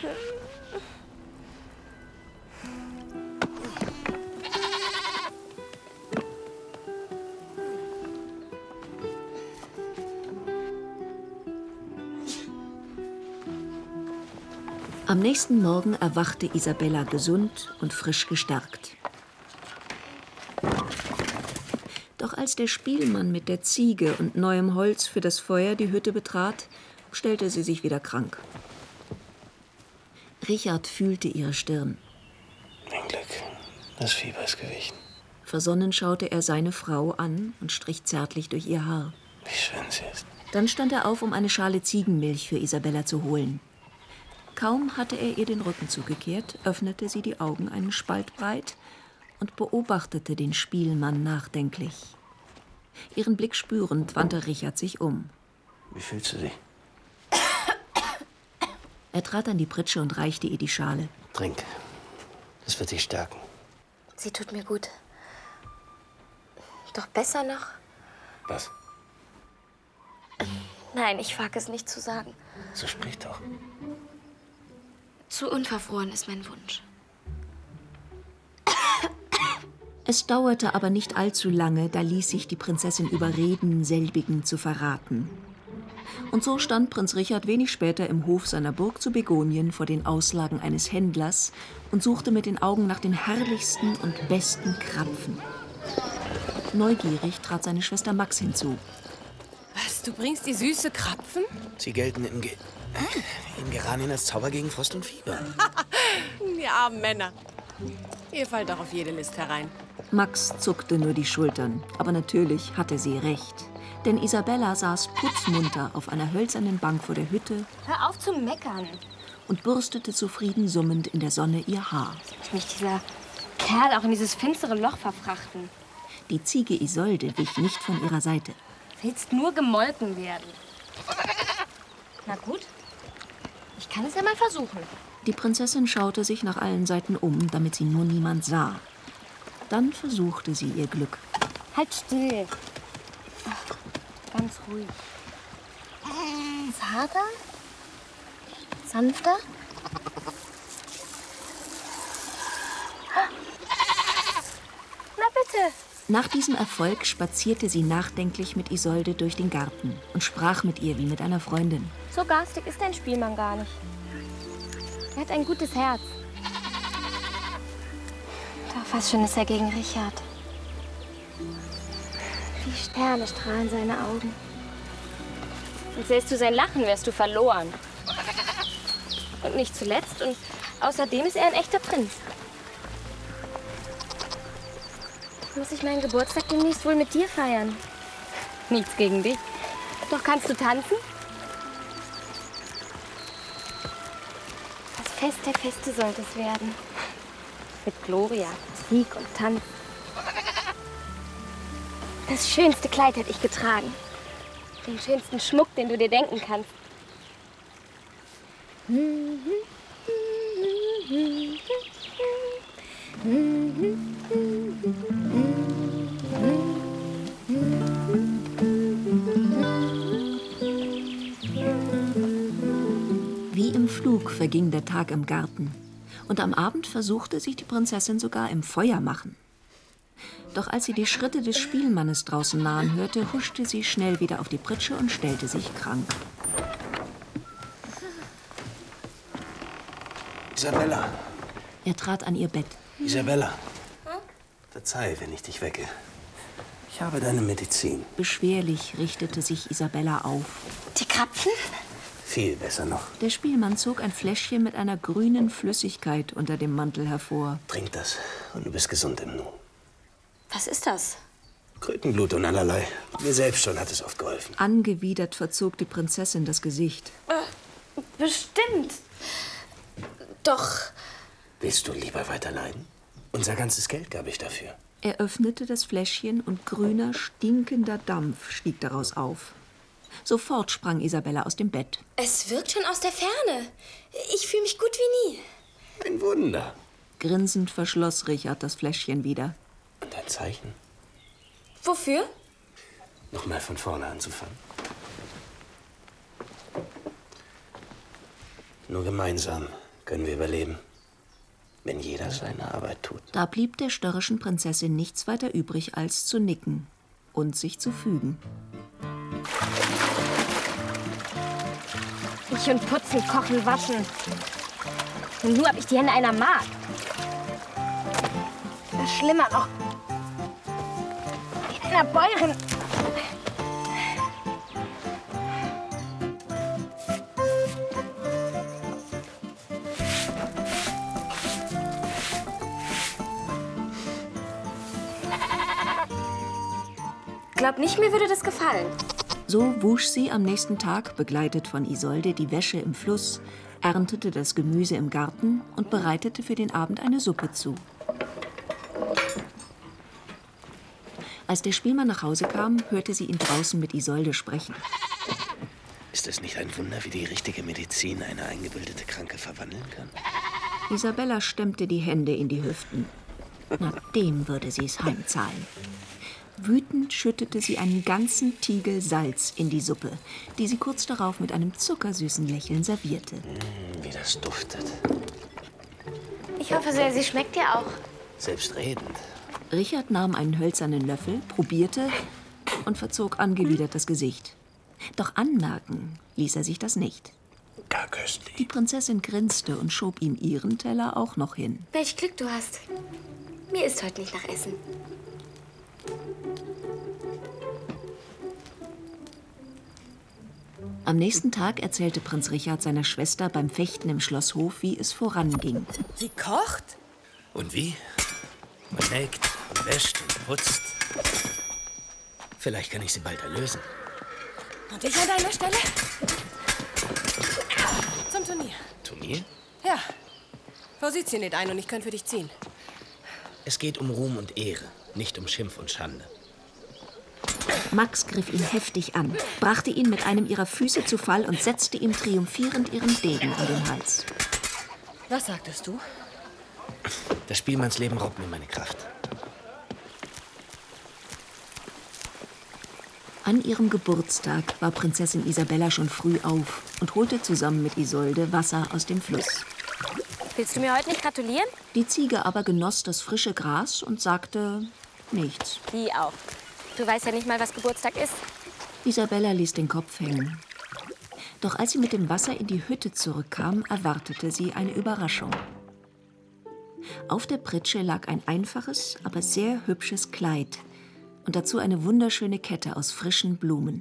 Am nächsten Morgen erwachte Isabella gesund und frisch gestärkt. Doch als der Spielmann mit der Ziege und neuem Holz für das Feuer die Hütte betrat, stellte sie sich wieder krank. Richard fühlte ihre Stirn. Mein Glück, das Fieber ist gewichen. Versonnen schaute er seine Frau an und strich zärtlich durch ihr Haar. Wie schön sie ist. Dann stand er auf, um eine Schale Ziegenmilch für Isabella zu holen. Kaum hatte er ihr den Rücken zugekehrt, öffnete sie die Augen einen Spalt breit und beobachtete den Spielmann nachdenklich. Ihren Blick spürend wandte Richard sich um. Wie fühlst du dich? Er trat an die Pritsche und reichte ihr die Schale. Trink. Das wird dich stärken. Sie tut mir gut. Doch besser noch? Was? Nein, ich wage es nicht zu sagen. So sprich doch. Zu unverfroren ist mein Wunsch. Es dauerte aber nicht allzu lange, da ließ sich die Prinzessin überreden, selbigen zu verraten. Und so stand Prinz Richard wenig später im Hof seiner Burg zu Begonien vor den Auslagen eines Händlers und suchte mit den Augen nach den herrlichsten und besten Krapfen. Neugierig trat seine Schwester Max hinzu. Was, du bringst die süße Krapfen? Sie gelten in, Ge in Geranien als Zauber gegen Frost und Fieber. Die armen Männer. Ihr fallt doch auf jede List herein. Max zuckte nur die Schultern, aber natürlich hatte sie recht. Denn Isabella saß putzmunter auf einer hölzernen Bank vor der Hütte. Hör auf zu meckern. Und bürstete zufrieden summend in der Sonne ihr Haar. Muss mich dieser Kerl auch in dieses finstere Loch verfrachten. Die Ziege Isolde wich nicht von ihrer Seite. Willst nur gemolken werden. Na gut, ich kann es ja mal versuchen. Die Prinzessin schaute sich nach allen Seiten um, damit sie nur niemand sah. Dann versuchte sie ihr Glück. Halt still. Ach, ganz ruhig. Zarter? Sanfter? Na bitte. Nach diesem Erfolg spazierte sie nachdenklich mit Isolde durch den Garten und sprach mit ihr wie mit einer Freundin. So garstig ist dein Spielmann gar nicht. Er hat ein gutes Herz. Doch was schon ist er gegen Richard. Wie Sterne strahlen seine Augen. Und sähst du sein Lachen, wärst du verloren. Und nicht zuletzt, und außerdem ist er ein echter Prinz. Muss ich meinen Geburtstag demnächst wohl mit dir feiern? Nichts gegen dich. Doch kannst du tanzen? Das Fest der Feste sollte es werden. Mit Gloria, Musik und Tanz. Das schönste Kleid hätte ich getragen. Den schönsten Schmuck, den du dir denken kannst. Wie im Flug verging der Tag im Garten. Und am Abend versuchte sich die Prinzessin sogar im Feuermachen. Doch als sie die Schritte des Spielmannes draußen nahen hörte, huschte sie schnell wieder auf die Pritsche und stellte sich krank. Isabella. Er trat an ihr Bett. Isabella. Verzeih, wenn ich dich wecke. Ich habe deine Medizin. Beschwerlich richtete sich Isabella auf. Die Krapfen? Viel besser noch. Der Spielmann zog ein Fläschchen mit einer grünen Flüssigkeit unter dem Mantel hervor. Trink das und du bist gesund im Nu. Was ist das? Krötenblut und allerlei. Mir selbst schon hat es oft geholfen. Angewidert verzog die Prinzessin das Gesicht. Äh, bestimmt. Doch. Willst du lieber weiterleiden? Unser ganzes Geld gab ich dafür. Er öffnete das Fläschchen und grüner, stinkender Dampf stieg daraus auf. Sofort sprang Isabella aus dem Bett. Es wirkt schon aus der Ferne. Ich fühle mich gut wie nie. Ein Wunder. Grinsend verschloss Richard das Fläschchen wieder. Und ein Zeichen? Wofür? Nochmal von vorne anzufangen. Nur gemeinsam können wir überleben, wenn jeder seine Arbeit tut. Da blieb der störrischen Prinzessin nichts weiter übrig, als zu nicken und sich zu fügen. Ich und putzen, kochen, waschen. Und nur hab ich die Hände einer Magd. Das ist schlimmer noch. Die einer Bäuerin. Glaub nicht, mir würde das gefallen. So wusch sie am nächsten Tag, begleitet von Isolde, die Wäsche im Fluss, erntete das Gemüse im Garten und bereitete für den Abend eine Suppe zu. Als der Spielmann nach Hause kam, hörte sie ihn draußen mit Isolde sprechen. Ist es nicht ein Wunder, wie die richtige Medizin eine eingebildete Kranke verwandeln kann? Isabella stemmte die Hände in die Hüften. Na, dem würde sie es heimzahlen. Wütend schüttete sie einen ganzen Tiegel Salz in die Suppe, die sie kurz darauf mit einem zuckersüßen Lächeln servierte. Mm, wie das duftet. Ich hoffe sehr, sie schmeckt dir auch. Selbstredend. Richard nahm einen hölzernen Löffel, probierte und verzog angewidert das Gesicht. Doch anmerken ließ er sich das nicht. Gar köstlich. Die Prinzessin grinste und schob ihm ihren Teller auch noch hin. Welch Glück du hast. Mir ist heute nicht nach Essen. Am nächsten Tag erzählte Prinz Richard seiner Schwester beim Fechten im Schlosshof, wie es voranging. Sie kocht? Und wie? Man näht und wäscht und putzt. Vielleicht kann ich sie bald erlösen. Und ich an deiner Stelle? Zum Turnier. Turnier? Ja. Vorsitzchen sie lädt ein und ich könnte für dich ziehen. Es geht um Ruhm und Ehre, nicht um Schimpf und Schande. Max griff ihn heftig an, brachte ihn mit einem ihrer Füße zu Fall und setzte ihm triumphierend ihren Degen an den Hals. Was sagtest du? Das Spielmannsleben raubt mir meine Kraft. An ihrem Geburtstag war Prinzessin Isabella schon früh auf und holte zusammen mit Isolde Wasser aus dem Fluss. Willst du mir heute nicht gratulieren? Die Ziege aber genoss das frische Gras und sagte nichts. Wie auch. Du weißt ja nicht mal, was Geburtstag ist. Isabella ließ den Kopf hängen. Doch als sie mit dem Wasser in die Hütte zurückkam, erwartete sie eine Überraschung. Auf der Pritsche lag ein einfaches, aber sehr hübsches Kleid und dazu eine wunderschöne Kette aus frischen Blumen.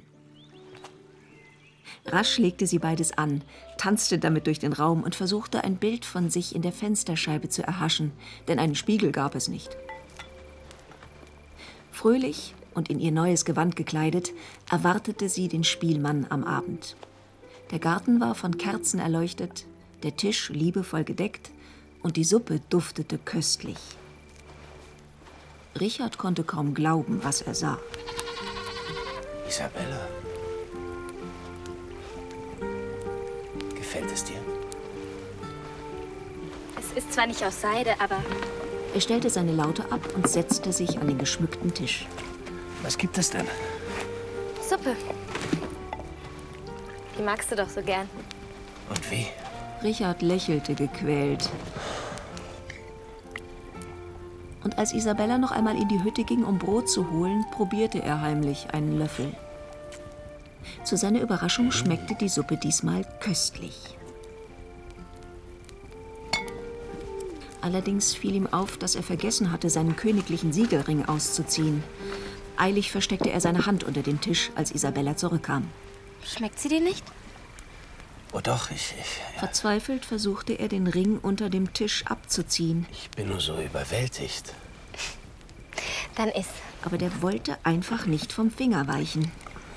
Rasch legte sie beides an, tanzte damit durch den Raum und versuchte, ein Bild von sich in der Fensterscheibe zu erhaschen, denn einen Spiegel gab es nicht. Fröhlich und in ihr neues Gewand gekleidet, erwartete sie den Spielmann am Abend. Der Garten war von Kerzen erleuchtet, der Tisch liebevoll gedeckt und die Suppe duftete köstlich. Richard konnte kaum glauben, was er sah. Isabella. Gefällt es dir? Ist zwar nicht aus Seide, aber... Er stellte seine Laute ab und setzte sich an den geschmückten Tisch. Was gibt es denn? Suppe. Die magst du doch so gern. Und wie? Richard lächelte gequält. Und als Isabella noch einmal in die Hütte ging, um Brot zu holen, probierte er heimlich einen Löffel. Zu seiner Überraschung schmeckte die Suppe diesmal köstlich. Allerdings fiel ihm auf, dass er vergessen hatte, seinen königlichen Siegelring auszuziehen. Eilig versteckte er seine Hand unter dem Tisch, als Isabella zurückkam. Schmeckt sie dir nicht? Oh doch, ich... ich ja. Verzweifelt versuchte er, den Ring unter dem Tisch abzuziehen. Ich bin nur so überwältigt. Dann iss. Aber der wollte einfach nicht vom Finger weichen.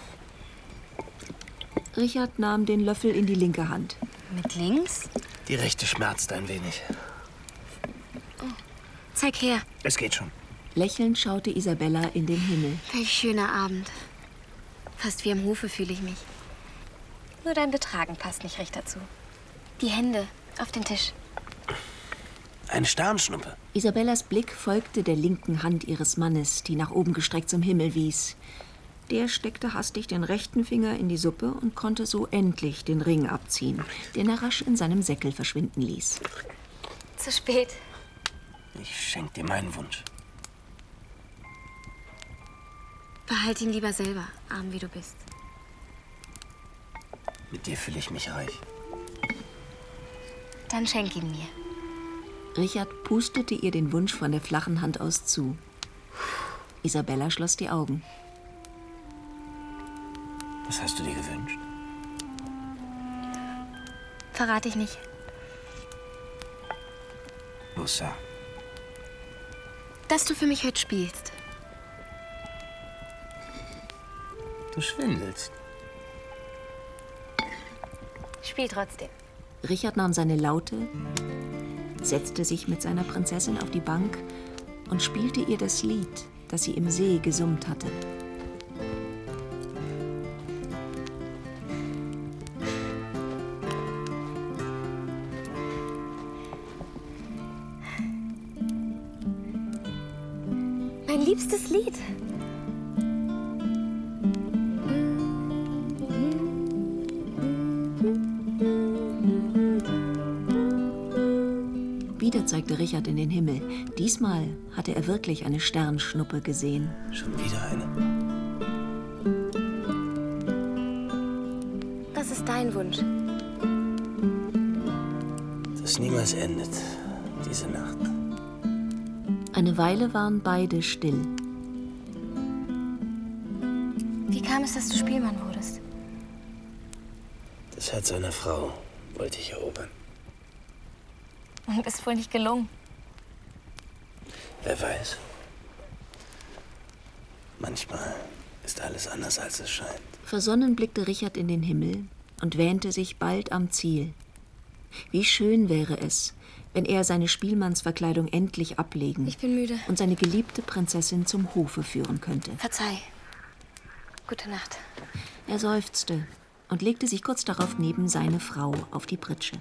Richard nahm den Löffel in die linke Hand. Mit links? Die rechte schmerzt ein wenig. Oh. Zeig her. Es geht schon. Lächelnd schaute Isabella in den Himmel. Welch schöner Abend. Fast wie am Hofe fühle ich mich. Nur dein Betragen passt nicht recht dazu. Die Hände auf den Tisch. Eine Sternschnuppe. Isabellas Blick folgte der linken Hand ihres Mannes, die nach oben gestreckt zum Himmel wies. Der steckte hastig den rechten Finger in die Suppe und konnte so endlich den Ring abziehen, den er rasch in seinem Säckel verschwinden ließ. Zu spät. Ich schenke dir meinen Wunsch. Behalt ihn lieber selber, arm wie du bist. Mit dir fühle ich mich reich. Dann schenk ihn mir. Richard pustete ihr den Wunsch von der flachen Hand aus zu. Isabella schloss die Augen. Was hast du dir gewünscht? Verrate ich nicht. Lussa. Dass du für mich heute spielst. Du schwindelst. Spiel trotzdem. Richard nahm seine Laute, setzte sich mit seiner Prinzessin auf die Bank und spielte ihr das Lied, das sie im See gesummt hatte. Mein liebstes Lied. Wieder zeigte Richard in den Himmel. Diesmal hatte er wirklich eine Sternschnuppe gesehen. Schon wieder eine. Das ist dein Wunsch. Das niemals endet, diese Nacht. Eine Weile waren beide still. Wie kam es, dass du Spielmann wurdest? Das Herz einer Frau wollte ich erobern. Und ist wohl nicht gelungen. Wer weiß. Manchmal ist alles anders, als es scheint. Versonnen blickte Richard in den Himmel und wähnte sich bald am Ziel. Wie schön wäre es, wenn er seine Spielmannsverkleidung endlich ablegen Ich bin müde. und seine geliebte Prinzessin zum Hofe führen könnte. Verzeih. Gute Nacht. Er seufzte und legte sich kurz darauf neben seine Frau auf die Pritsche.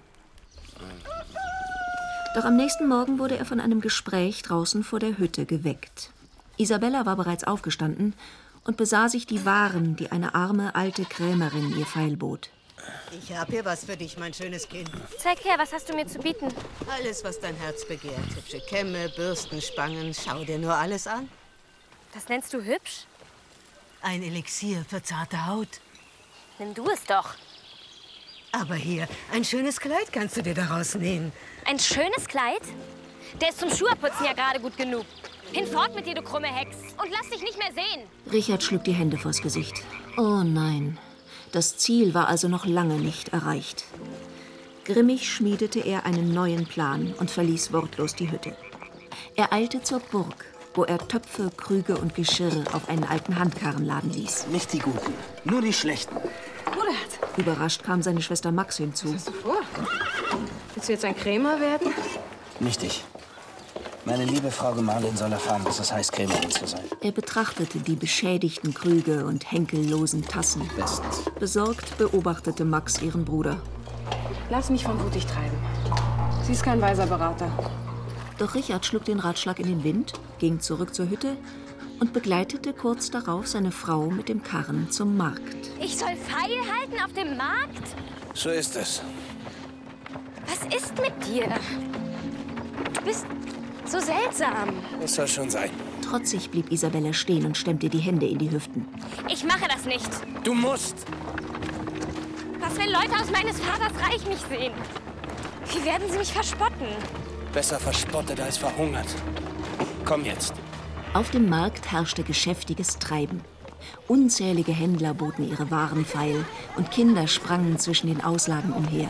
Doch am nächsten Morgen wurde er von einem Gespräch draußen vor der Hütte geweckt. Isabella war bereits aufgestanden und besah sich die Waren, die eine arme alte Krämerin ihr feilbot. Ich habe hier was für dich, mein schönes Kind. Zeig her, was hast du mir zu bieten? Alles, was dein Herz begehrt. Hübsche Kämme, Bürsten, Spangen. Schau dir nur alles an. Das nennst du hübsch? Ein Elixier für zarte Haut. Nimm du es doch. Aber hier, ein schönes Kleid kannst du dir daraus nähen. Ein schönes Kleid? Der ist zum Schuheputzen ja gerade gut genug. Hinfort mit dir, du krumme Hex. Und lass dich nicht mehr sehen. Richard schlug die Hände vors Gesicht. Oh nein, das Ziel war also noch lange nicht erreicht. Grimmig schmiedete er einen neuen Plan und verließ wortlos die Hütte. Er eilte zur Burg, wo er Töpfe, Krüge und Geschirr auf einen alten Handkarren laden ließ. Nicht die Guten, nur die Schlechten. Bruder, Überrascht kam seine Schwester Max hinzu. was hast du vor? Willst du jetzt ein Krämer werden? Nicht ich. Meine liebe Frau Gemahlin soll erfahren, was es heißt, Krämerin zu sein. Er betrachtete die beschädigten Krüge und henkellosen Tassen. Bestens. Besorgt beobachtete Max ihren Bruder. Lass mich von Wut dich treiben. Sie ist kein weiser Berater. Doch Richard schlug den Ratschlag in den Wind, ging zurück zur Hütte und begleitete kurz darauf seine Frau mit dem Karren zum Markt. Ich soll Feil halten auf dem Markt? So ist es. Was ist mit dir? Du bist so seltsam. Das soll schon sein. Trotzig blieb Isabella stehen und stemmte die Hände in die Hüften. Ich mache das nicht. Du musst. Was, wenn Leute aus meines Vaters Reich mich sehen? Wie werden sie mich verspotten? Besser verspottet als verhungert. Komm jetzt. Auf dem Markt herrschte geschäftiges Treiben. Unzählige Händler boten ihre Waren feil und Kinder sprangen zwischen den Auslagen umher.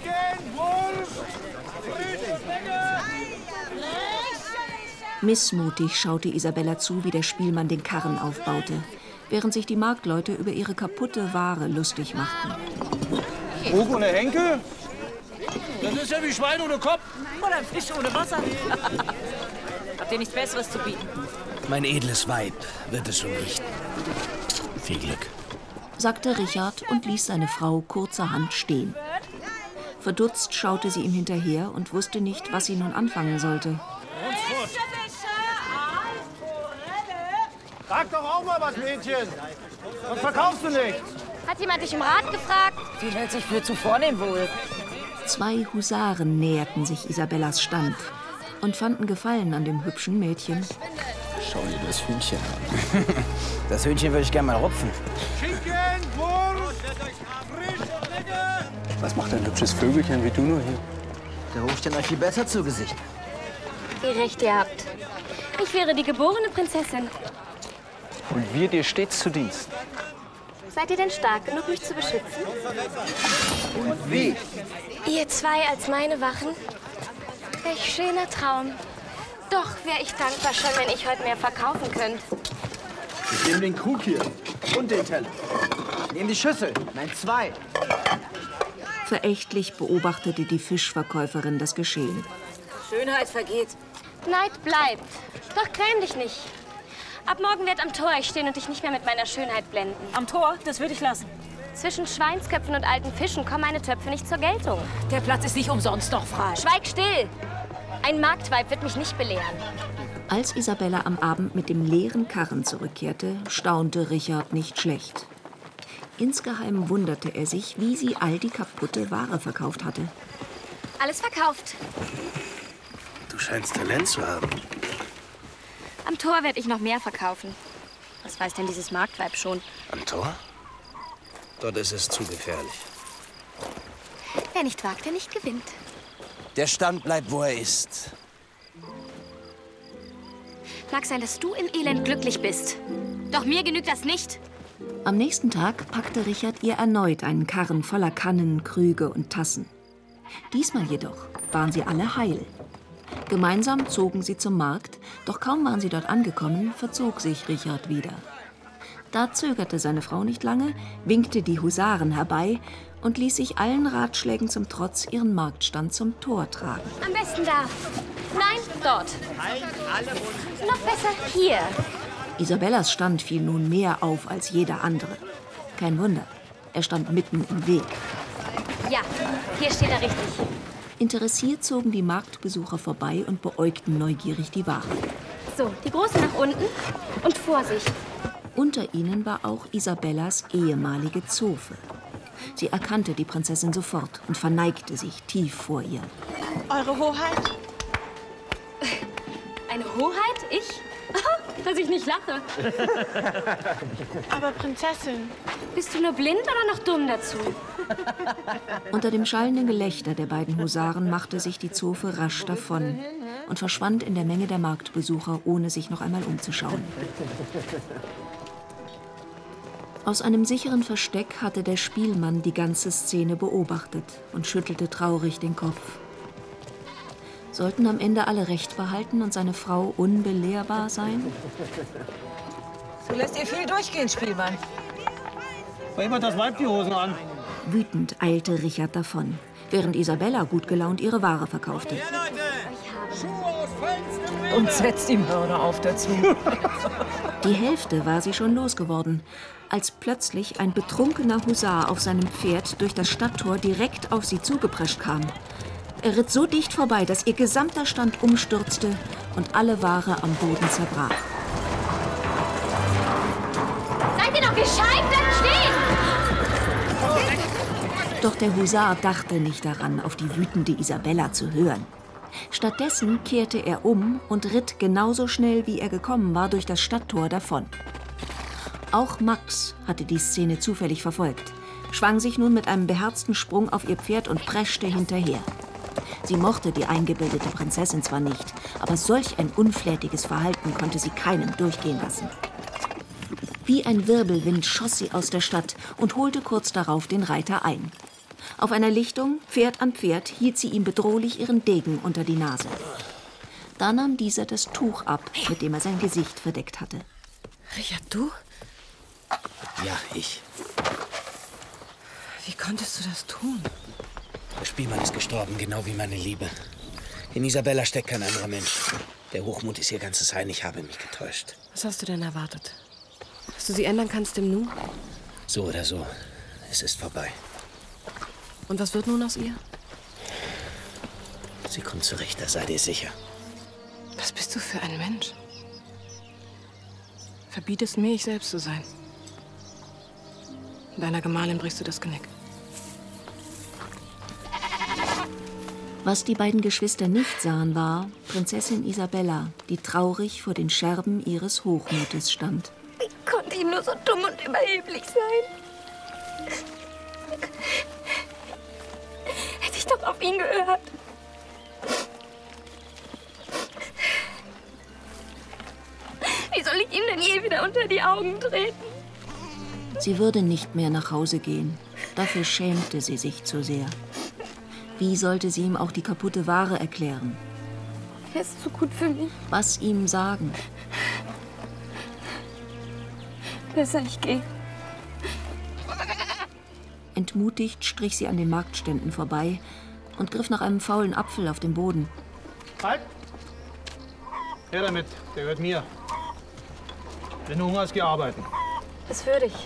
Missmutig schaute Isabella zu, wie der Spielmann den Karren aufbaute, während sich die Marktleute über ihre kaputte Ware lustig machten. Bug ohne Henkel? Das ist ja wie Schwein ohne Kopf. Oder ein Fisch ohne Wasser. Habt ihr nichts Besseres zu bieten? Mein edles Weib wird es schon richten. Viel Glück, sagte Richard und ließ seine Frau kurzerhand stehen. Verdutzt schaute sie ihm hinterher und wusste nicht, was sie nun anfangen sollte. Sag doch auch mal was, Mädchen. Was verkaufst du nicht? Hat jemand dich im Rat gefragt? Sie hält sich für zu vornehm wohl. Zwei Husaren näherten sich Isabellas Stand und fanden Gefallen an dem hübschen Mädchen. Schau dir das Hühnchen an. Das Hühnchen würde ich gerne mal rupfen. Schinken, Wurst, frisch und lecker. Was macht ein hübsches Vögelchen wie du nur hier? Da ruft ihr euch viel besser zu Gesicht. Wie recht ihr habt. Ich wäre die geborene Prinzessin. Und wir dir stets zu Dienst. Seid ihr denn stark genug, mich zu beschützen? Und wie? Ihr zwei als meine Wachen? Welch schöner Traum. Doch wäre ich dankbar schon, wenn ich heute mehr verkaufen könnte. Ich nehme den Krug hier und den Teller. Nehm die Schüssel. Nein, zwei. Verächtlich beobachtete die Fischverkäuferin das Geschehen. Schönheit vergeht. Neid bleibt. Doch gräm dich nicht. Ab morgen wird am Tor ich stehen und dich nicht mehr mit meiner Schönheit blenden. Am Tor? Das würde ich lassen. Zwischen Schweinsköpfen und alten Fischen kommen meine Töpfe nicht zur Geltung. Der Platz ist nicht umsonst noch frei. Schweig still! Ein Marktweib wird mich nicht belehren. Als Isabella am Abend mit dem leeren Karren zurückkehrte, staunte Richard nicht schlecht. Insgeheim wunderte er sich, wie sie all die kaputte Ware verkauft hatte. Alles verkauft. Du scheinst Talent zu haben. Am Tor werde ich noch mehr verkaufen. Was weiß denn dieses Marktweib schon? Am Tor? Dort ist es zu gefährlich. Wer nicht wagt, der nicht gewinnt. Der Stand bleibt, wo er ist. Mag sein, dass du im Elend glücklich bist. Doch mir genügt das nicht. Am nächsten Tag packte Richard ihr erneut einen Karren voller Kannen, Krüge und Tassen. Diesmal jedoch waren sie alle heil. Gemeinsam zogen sie zum Markt, doch kaum waren sie dort angekommen, verzog sich Richard wieder. Da zögerte seine Frau nicht lange, winkte die Husaren herbei und ließ sich allen Ratschlägen zum Trotz ihren Marktstand zum Tor tragen. Am besten da. Nein, dort. Noch besser hier. Isabellas Stand fiel nun mehr auf als jeder andere. Kein Wunder, er stand mitten im Weg. Ja, hier steht er richtig. Interessiert zogen die Marktbesucher vorbei und beäugten neugierig die Ware. So, die Großen nach unten und Vorsicht. Unter ihnen war auch Isabellas ehemalige Zofe. Sie erkannte die Prinzessin sofort und verneigte sich tief vor ihr. Eure Hoheit? Eine Hoheit? Ich? Dass ich nicht lache. Aber Prinzessin. Bist du nur blind oder noch dumm dazu? Unter dem schallenden Gelächter der beiden Husaren machte sich die Zofe rasch davon und verschwand in der Menge der Marktbesucher, ohne sich noch einmal umzuschauen. Aus einem sicheren Versteck hatte der Spielmann die ganze Szene beobachtet und schüttelte traurig den Kopf. Sollten am Ende alle Recht behalten und seine Frau unbelehrbar sein? Du lässt ihr viel durchgehen, Spielmann. Bei ihm hat das Weib die Hosen an. Wütend eilte Richard davon, während Isabella gut gelaunt ihre Ware verkaufte. Und setzt ihm Hörner auf dazu. Die Hälfte war sie schon losgeworden, als plötzlich ein betrunkener Husar auf seinem Pferd durch das Stadttor direkt auf sie zugeprescht kam. Er ritt so dicht vorbei, dass ihr gesamter Stand umstürzte und alle Ware am Boden zerbrach. Seid ihr noch gescheit? Bleibt stehen! Doch der Husar dachte nicht daran, auf die wütende Isabella zu hören. Stattdessen kehrte er um und ritt genauso schnell, wie er gekommen war, durch das Stadttor davon. Auch Max hatte die Szene zufällig verfolgt, schwang sich nun mit einem beherzten Sprung auf ihr Pferd und preschte hinterher. Sie mochte die eingebildete Prinzessin zwar nicht, aber solch ein unflätiges Verhalten konnte sie keinem durchgehen lassen. Wie ein Wirbelwind schoss sie aus der Stadt und holte kurz darauf den Reiter ein. Auf einer Lichtung, Pferd an Pferd, hielt sie ihm bedrohlich ihren Degen unter die Nase. Da nahm dieser das Tuch ab, mit dem er sein Gesicht verdeckt hatte. Richard, du? Ja, ich. Wie konntest du das tun? Der Spielmann ist gestorben, genau wie meine Liebe. In Isabella steckt kein anderer Mensch. Der Hochmut ist ihr ganzes Sein, ich habe mich getäuscht. Was hast du denn erwartet? Dass du sie ändern kannst im Nu? So oder so, es ist vorbei. Und was wird nun aus ihr? Sie kommt zurecht, da sei dir sicher. Was bist du für ein Mensch? Verbietest mir, ich selbst zu sein. Deiner Gemahlin brichst du das Genick. Was die beiden Geschwister nicht sahen, war Prinzessin Isabella, die traurig vor den Scherben ihres Hochmutes stand. Wie konnte ich nur so dumm und überheblich sein? Hätte ich doch auf ihn gehört. Wie soll ich ihm denn je wieder unter die Augen treten? Sie würde nicht mehr nach Hause gehen. Dafür schämte sie sich zu sehr. Wie sollte sie ihm auch die kaputte Ware erklären? Er ist zu gut für mich. Was ihm sagen? Besser, ich gehe. Entmutigt strich sie an den Marktständen vorbei und griff nach einem faulen Apfel auf dem Boden. Halt! Her damit, der gehört mir. Wenn du Hunger hast, geh arbeiten. Das würde ich.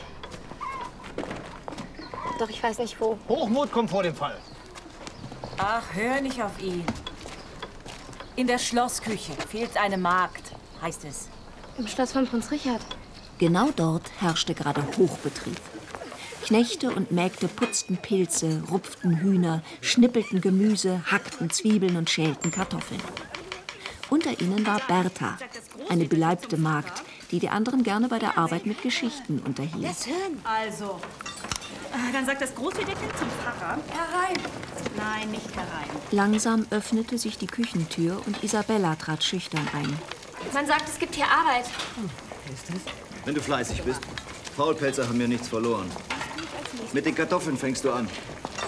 Doch ich weiß nicht wo. Hochmut kommt vor dem Fall. Ach, hör nicht auf ihn. In der Schlossküche fehlt eine Magd, heißt es. Im Schloss von Prinz Richard. Genau dort herrschte gerade Hochbetrieb. Knechte und Mägde putzten Pilze, rupften Hühner, schnippelten Gemüse, hackten Zwiebeln und schälten Kartoffeln. Unter ihnen war Bertha, eine beleibte Magd, die die anderen gerne bei der Arbeit mit Geschichten unterhielt. Also, dann sagt das Großväterchen zum Pfarrer. Herein. Nein, nicht herein. Langsam öffnete sich die Küchentür und Isabella trat schüchtern ein. Man sagt, es gibt hier Arbeit. Wenn du fleißig bist. Faulpelze haben mir nichts verloren. Mit den Kartoffeln fängst du an.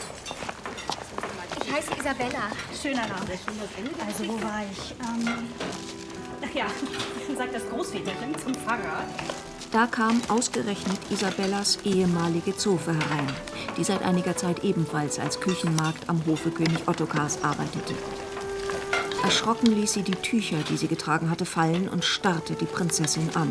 Ich heiße Isabella. Schöner Name. Also, wo war ich? Ähm, ach ja, dann sagt das Großväterchen zum Pfarrer. Da kam ausgerechnet Isabellas ehemalige Zofe herein, die seit einiger Zeit ebenfalls als Küchenmagd am Hofe König Ottokars arbeitete. Erschrocken ließ sie die Tücher, die sie getragen hatte, fallen und starrte die Prinzessin an.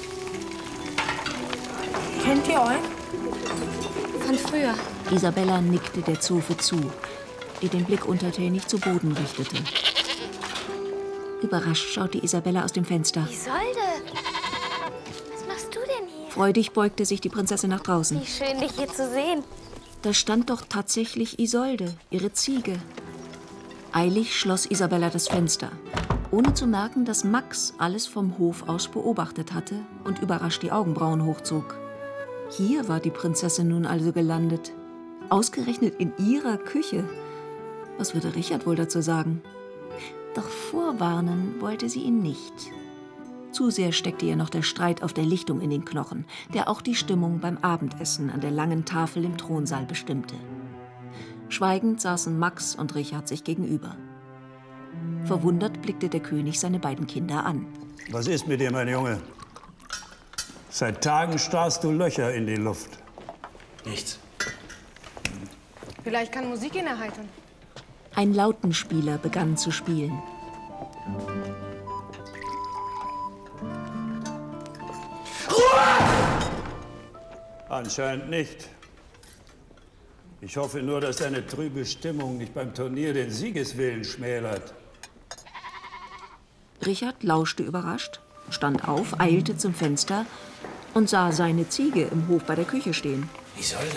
Kennt ihr euch? Von früher. Isabella nickte der Zofe zu, die den Blick untertänig zu Boden richtete. Überrascht schaute Isabella aus dem Fenster. Isolde! Was machst du denn hier? Freudig beugte sich die Prinzessin nach draußen. Wie schön, dich hier zu sehen. Da stand doch tatsächlich Isolde, ihre Ziege. Eilig schloss Isabella das Fenster, ohne zu merken, dass Max alles vom Hof aus beobachtet hatte und überrascht die Augenbrauen hochzog. Hier war die Prinzessin nun also gelandet. Ausgerechnet in ihrer Küche. Was würde Richard wohl dazu sagen? Doch vorwarnen wollte sie ihn nicht. Zu sehr steckte ihr noch der Streit auf der Lichtung in den Knochen, der auch die Stimmung beim Abendessen an der langen Tafel im Thronsaal bestimmte. Schweigend saßen Max und Richard sich gegenüber. Verwundert blickte der König seine beiden Kinder an. Was ist mit dir, mein Junge? Seit Tagen starrst du Löcher in die Luft. Nichts. Vielleicht kann Musik ihn erheitern. Ein Lautenspieler begann zu spielen. Anscheinend nicht. Ich hoffe nur, dass deine trübe Stimmung nicht beim Turnier den Siegeswillen schmälert. Richard lauschte überrascht, stand auf, eilte zum Fenster und sah seine Ziege im Hof bei der Küche stehen. Isolde?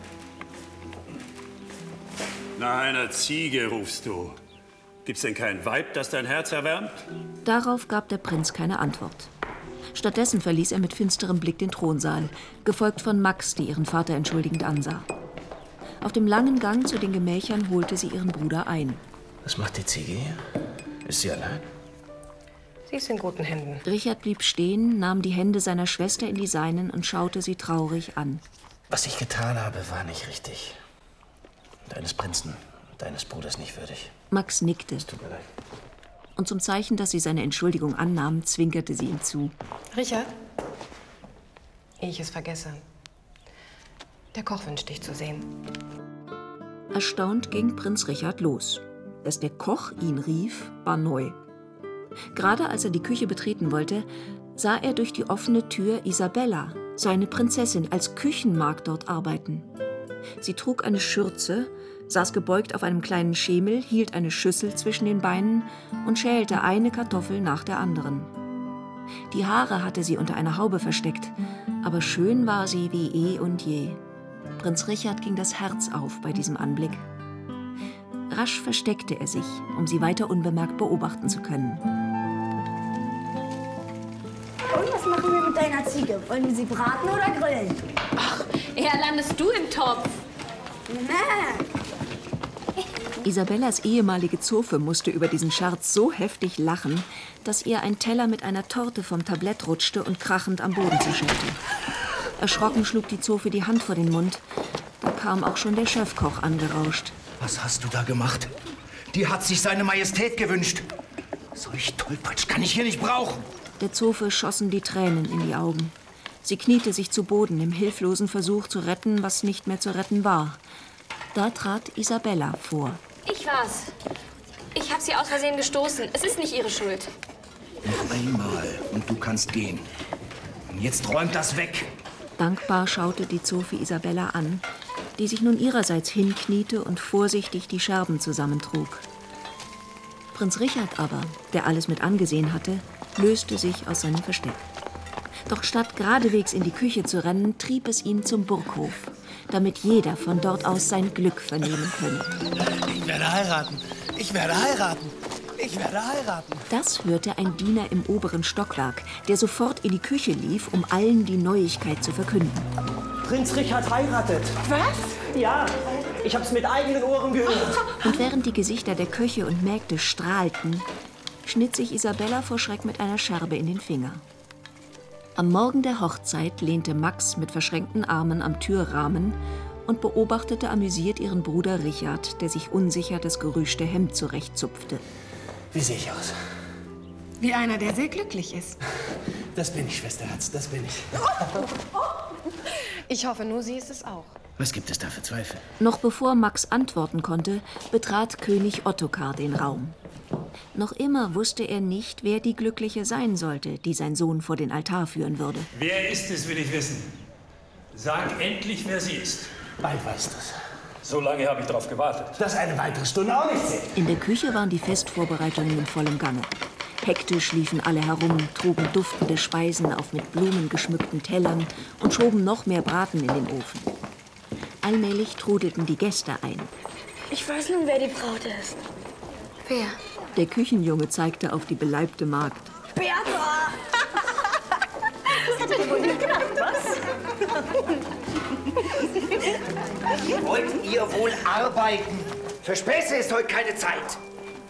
Nach einer Ziege rufst du. Gibt's denn kein Weib, das dein Herz erwärmt? Darauf gab der Prinz keine Antwort. Stattdessen verließ er mit finsterem Blick den Thronsaal, gefolgt von Max, die ihren Vater entschuldigend ansah. Auf dem langen Gang zu den Gemächern holte sie ihren Bruder ein. Was macht die Ziege hier? Ist sie allein? Sie ist in guten Händen. Richard blieb stehen, nahm die Hände seiner Schwester in die seinen und schaute sie traurig an. Was ich getan habe, war nicht richtig. Deines Prinzen, deines Bruders nicht würdig. Max nickte. Es tut mir leid. Und zum Zeichen, dass sie seine Entschuldigung annahm, zwinkerte sie ihm zu. Richard? Ehe ich es vergesse. Der Koch wünscht dich zu sehen. Erstaunt ging Prinz Richard los. Dass der Koch ihn rief, war neu. Gerade als er die Küche betreten wollte, sah er durch die offene Tür Isabella, seine Prinzessin, als Küchenmagd dort arbeiten. Sie trug eine Schürze, saß gebeugt auf einem kleinen Schemel, hielt eine Schüssel zwischen den Beinen und schälte eine Kartoffel nach der anderen. Die Haare hatte sie unter einer Haube versteckt, aber schön war sie wie eh und je. Prinz Richard ging das Herz auf bei diesem Anblick. Rasch versteckte er sich, um sie weiter unbemerkt beobachten zu können. Und was machen wir mit deiner Ziege? Wollen wir sie braten oder grillen? Ach, eher landest du im Topf. Na. Isabellas ehemalige Zofe musste über diesen Scherz so heftig lachen, dass ihr ein Teller mit einer Torte vom Tablett rutschte und krachend am Boden zerschellte. Erschrocken schlug die Zofe die Hand vor den Mund. Da kam auch schon der Chefkoch angerauscht. Was hast du da gemacht? Die hat sich seine Majestät gewünscht. Solch Tollpatsch kann ich hier nicht brauchen. Der Zofe schossen die Tränen in die Augen. Sie kniete sich zu Boden im hilflosen Versuch zu retten, was nicht mehr zu retten war. Da trat Isabella vor. Ich war's. Ich habe sie aus Versehen gestoßen. Es ist nicht ihre Schuld. Noch einmal und du kannst gehen. Und jetzt räumt das weg. Dankbar schaute die Zofe Isabella an, die sich nun ihrerseits hinkniete und vorsichtig die Scherben zusammentrug. Prinz Richard aber, der alles mit angesehen hatte, löste sich aus seinem Versteck. Doch statt geradewegs in die Küche zu rennen, trieb es ihn zum Burghof, damit jeder von dort aus sein Glück vernehmen könne. Ich werde heiraten. Ich werde heiraten. Ich werde heiraten. Das hörte ein Diener im oberen Stockwerk, der sofort in die Küche lief, um allen die Neuigkeit zu verkünden. Prinz Richard heiratet. Was? Ja, ich hab's mit eigenen Ohren gehört. Und während die Gesichter der Köche und Mägde strahlten, schnitt sich Isabella vor Schreck mit einer Scherbe in den Finger. Am Morgen der Hochzeit lehnte Max mit verschränkten Armen am Türrahmen und beobachtete amüsiert ihren Bruder Richard, der sich unsicher das gerüschte Hemd zurechtzupfte. Wie sehe ich aus? Wie einer, der sehr glücklich ist. Das bin ich, Schwesterherz, das bin ich. Ich hoffe nur, sie ist es auch. Was gibt es da für Zweifel? Noch bevor Max antworten konnte, betrat König Ottokar den Raum. Noch immer wusste er nicht, wer die Glückliche sein sollte, die sein Sohn vor den Altar führen würde. Wer ist es, will ich wissen. Sag endlich, wer sie ist. Bald weißt du's. So lange habe ich darauf gewartet. Dass eine weitere Stunde auch nicht zählt. In der Küche waren die Festvorbereitungen in vollem Gange. Hektisch liefen alle herum, trugen duftende Speisen auf mit Blumen geschmückten Tellern und schoben noch mehr Braten in den Ofen. Allmählich trudelten die Gäste ein. Ich weiß nun, wer die Braut ist. Wer? Der Küchenjunge zeigte auf die beleibte Magd. Bertha! Das hat er wohl nicht gedacht, was? Wollt ihr wohl arbeiten? Für Späße ist heute keine Zeit.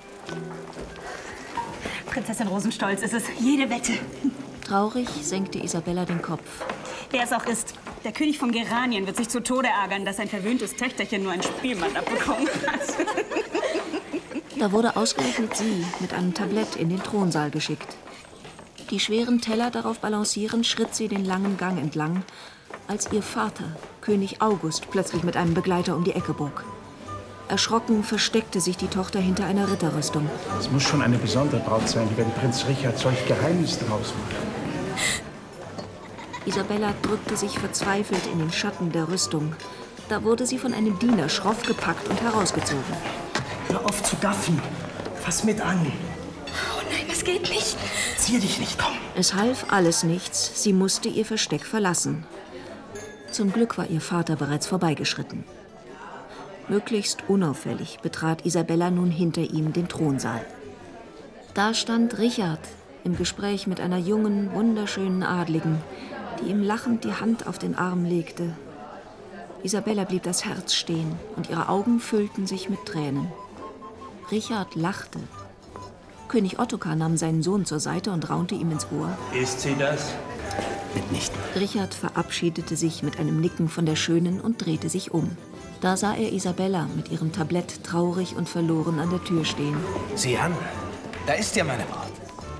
Prinzessin Rosenstolz ist es. Jede Wette. Traurig senkte Isabella den Kopf. Wer es auch ist, der König von Geranien wird sich zu Tode ärgern, dass sein verwöhntes Töchterchen nur ein Spielmann abbekommen hat. Da wurde ausgerechnet sie mit einem Tablett in den Thronsaal geschickt. Die schweren Teller darauf balancierend, schritt sie den langen Gang entlang, als ihr Vater, König August, plötzlich mit einem Begleiter um die Ecke bog. Erschrocken versteckte sich die Tochter hinter einer Ritterrüstung. Es muss schon eine besondere Braut sein, wenn Prinz Richard solch Geheimnis daraus macht. Isabella drückte sich verzweifelt in den Schatten der Rüstung Da wurde sie von einem Diener schroff gepackt und herausgezogen. Hör auf zu gaffen. Fass mit an. Oh nein, das geht nicht. Zier dich nicht, komm. Es half alles nichts. Sie musste ihr Versteck verlassen. Zum Glück war ihr Vater bereits vorbeigeschritten. Möglichst unauffällig betrat Isabella nun hinter ihm den Thronsaal. Da stand Richard im Gespräch mit einer jungen, wunderschönen Adligen, die ihm lachend die Hand auf den Arm legte. Isabella blieb das Herz stehen und ihre Augen füllten sich mit Tränen. Richard lachte. König Ottokar nahm seinen Sohn zur Seite und raunte ihm ins Ohr. Ist sie das? Mitnichten. Richard verabschiedete sich mit einem Nicken von der Schönen und drehte sich um. Da sah er Isabella mit ihrem Tablett traurig und verloren an der Tür stehen. Sieh an, da ist ja meine Braut.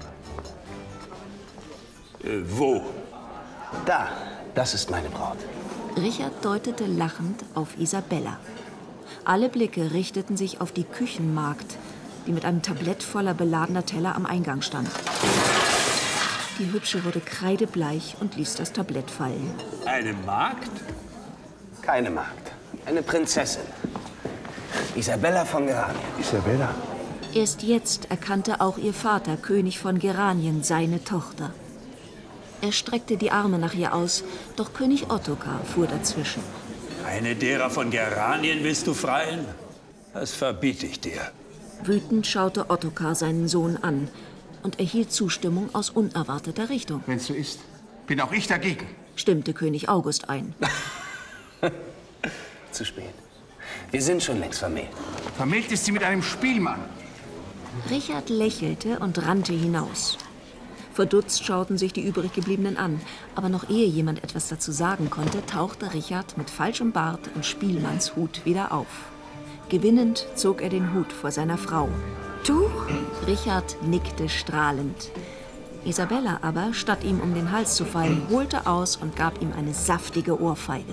Äh, wo? Da, das ist meine Braut. Richard deutete lachend auf Isabella. Alle Blicke richteten sich auf die Küchenmagd, die mit einem Tablett voller beladener Teller am Eingang stand. Die Hübsche wurde kreidebleich und ließ das Tablett fallen. Eine Magd? Keine Magd, eine Prinzessin. Isabella von Geranien. Isabella? Erst jetzt erkannte auch ihr Vater, König von Geranien, seine Tochter. Er streckte die Arme nach ihr aus, doch König Ottokar fuhr dazwischen. Eine derer von Geranien willst du freien? Das verbiete ich dir. Wütend schaute Ottokar seinen Sohn an und erhielt Zustimmung aus unerwarteter Richtung. Wenn's so ist, bin auch ich dagegen. Stimmte König August ein. Zu spät. Wir sind schon längst vermählt. Vermählt ist sie mit einem Spielmann. Richard lächelte und rannte hinaus. Verdutzt schauten sich die übrig gebliebenen an. Aber noch ehe jemand etwas dazu sagen konnte, tauchte Richard mit falschem Bart und Spielmannshut wieder auf. Gewinnend zog er den Hut vor seiner Frau. »Du?« Richard nickte strahlend. Isabella aber, statt ihm um den Hals zu fallen, holte aus und gab ihm eine saftige Ohrfeige.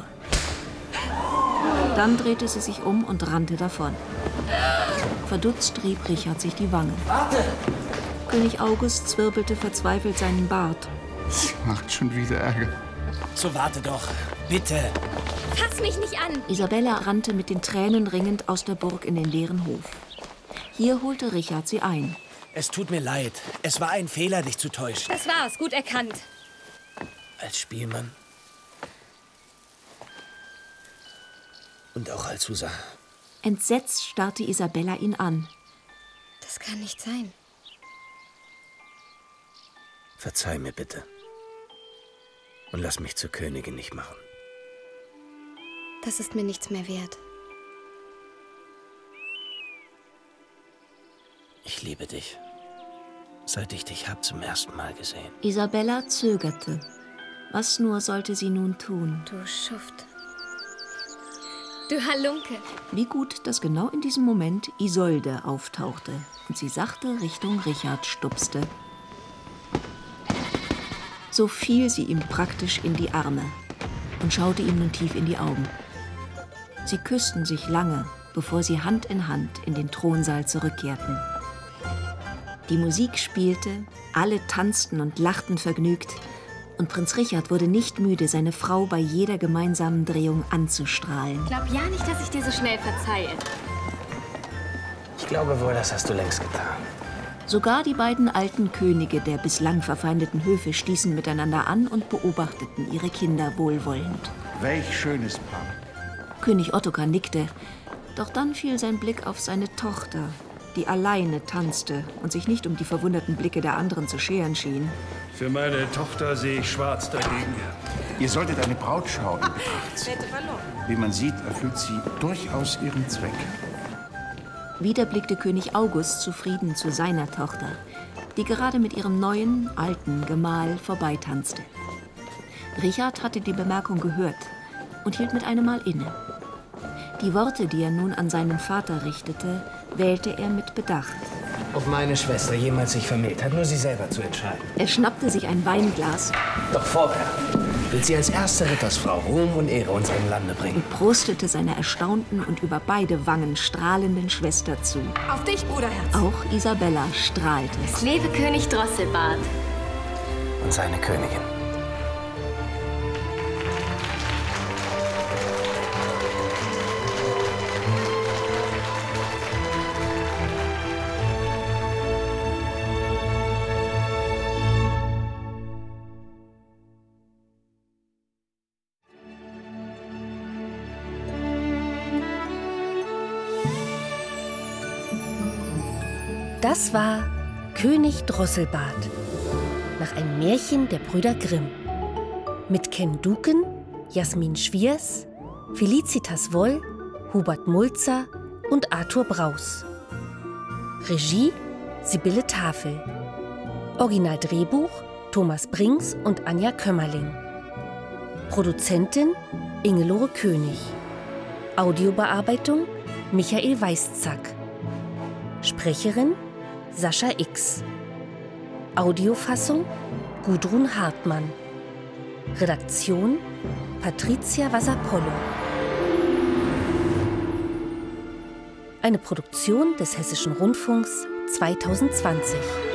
Dann drehte sie sich um und rannte davon. Verdutzt rieb Richard sich die Wange. »Warte!« König August zwirbelte verzweifelt seinen Bart. Sie macht schon wieder Ärger. So warte doch, bitte. Fass mich nicht an! Isabella rannte mit den Tränen ringend aus der Burg in den leeren Hof. Hier holte Richard sie ein. Es tut mir leid. Es war ein Fehler, dich zu täuschen. Das war's, gut erkannt. Als Spielmann. Und auch als Husar. Entsetzt starrte Isabella ihn an. Das kann nicht sein. Verzeih mir bitte. Und lass mich zur Königin nicht machen. Das ist mir nichts mehr wert. Ich liebe dich. Seit ich dich hab zum ersten Mal gesehen. Isabella zögerte. Was nur sollte sie nun tun? Du Schuft. Du Halunke. Wie gut, dass genau in diesem Moment Isolde auftauchte und sie sachte Richtung Richard stupste. So fiel sie ihm praktisch in die Arme und schaute ihm nun tief in die Augen. Sie küssten sich lange, bevor sie Hand in Hand in den Thronsaal zurückkehrten. Die Musik spielte, alle tanzten und lachten vergnügt, und Prinz Richard wurde nicht müde, seine Frau bei jeder gemeinsamen Drehung anzustrahlen. Glaub ja nicht, dass ich dir so schnell verzeihe. Ich glaube wohl, das hast du längst getan. Sogar die beiden alten Könige der bislang verfeindeten Höfe stießen miteinander an und beobachteten ihre Kinder wohlwollend. Welch schönes Paar. König Ottokar nickte, doch dann fiel sein Blick auf seine Tochter, die alleine tanzte und sich nicht um die verwunderten Blicke der anderen zu scheren schien. Für meine Tochter sehe ich schwarz dagegen. Ihr solltet eine Brautschau in Betracht ziehen. Wie man sieht, erfüllt sie durchaus ihren Zweck. Wieder blickte König August zufrieden zu seiner Tochter, die gerade mit ihrem neuen, alten Gemahl vorbeitanzte. Richard hatte die Bemerkung gehört und hielt mit einem Mal inne. Die Worte, die er nun an seinen Vater richtete, wählte er mit Bedacht. Ob meine Schwester jemals sich vermählt hat, nur sie selber zu entscheiden. Er schnappte sich ein Weinglas. Doch vorher wird sie als erste Rittersfrau Ruhm und Ehre unserem Lande bringen. Und prostete seiner erstaunten und über beide Wangen strahlenden Schwester zu. Auf dich, Bruderherz. Auch Isabella strahlte. Es lebe König Drosselbart. Und seine Königin. Das war König Drosselbart, nach einem Märchen der Brüder Grimm. Mit Ken Duken, Jasmin Schwiers, Felicitas Woll, Hubert Mulzer und Arthur Braus. Regie Sibylle Tafel. Originaldrehbuch Thomas Brinks und Anja Kömmerling. Produzentin Ingelore König. Audiobearbeitung Michael Weißzack. Sprecherin Sascha X. Audiofassung Gudrun Hartmann. Redaktion Patricia Vasapollo. Eine Produktion des Hessischen Rundfunks zweitausendzwanzig.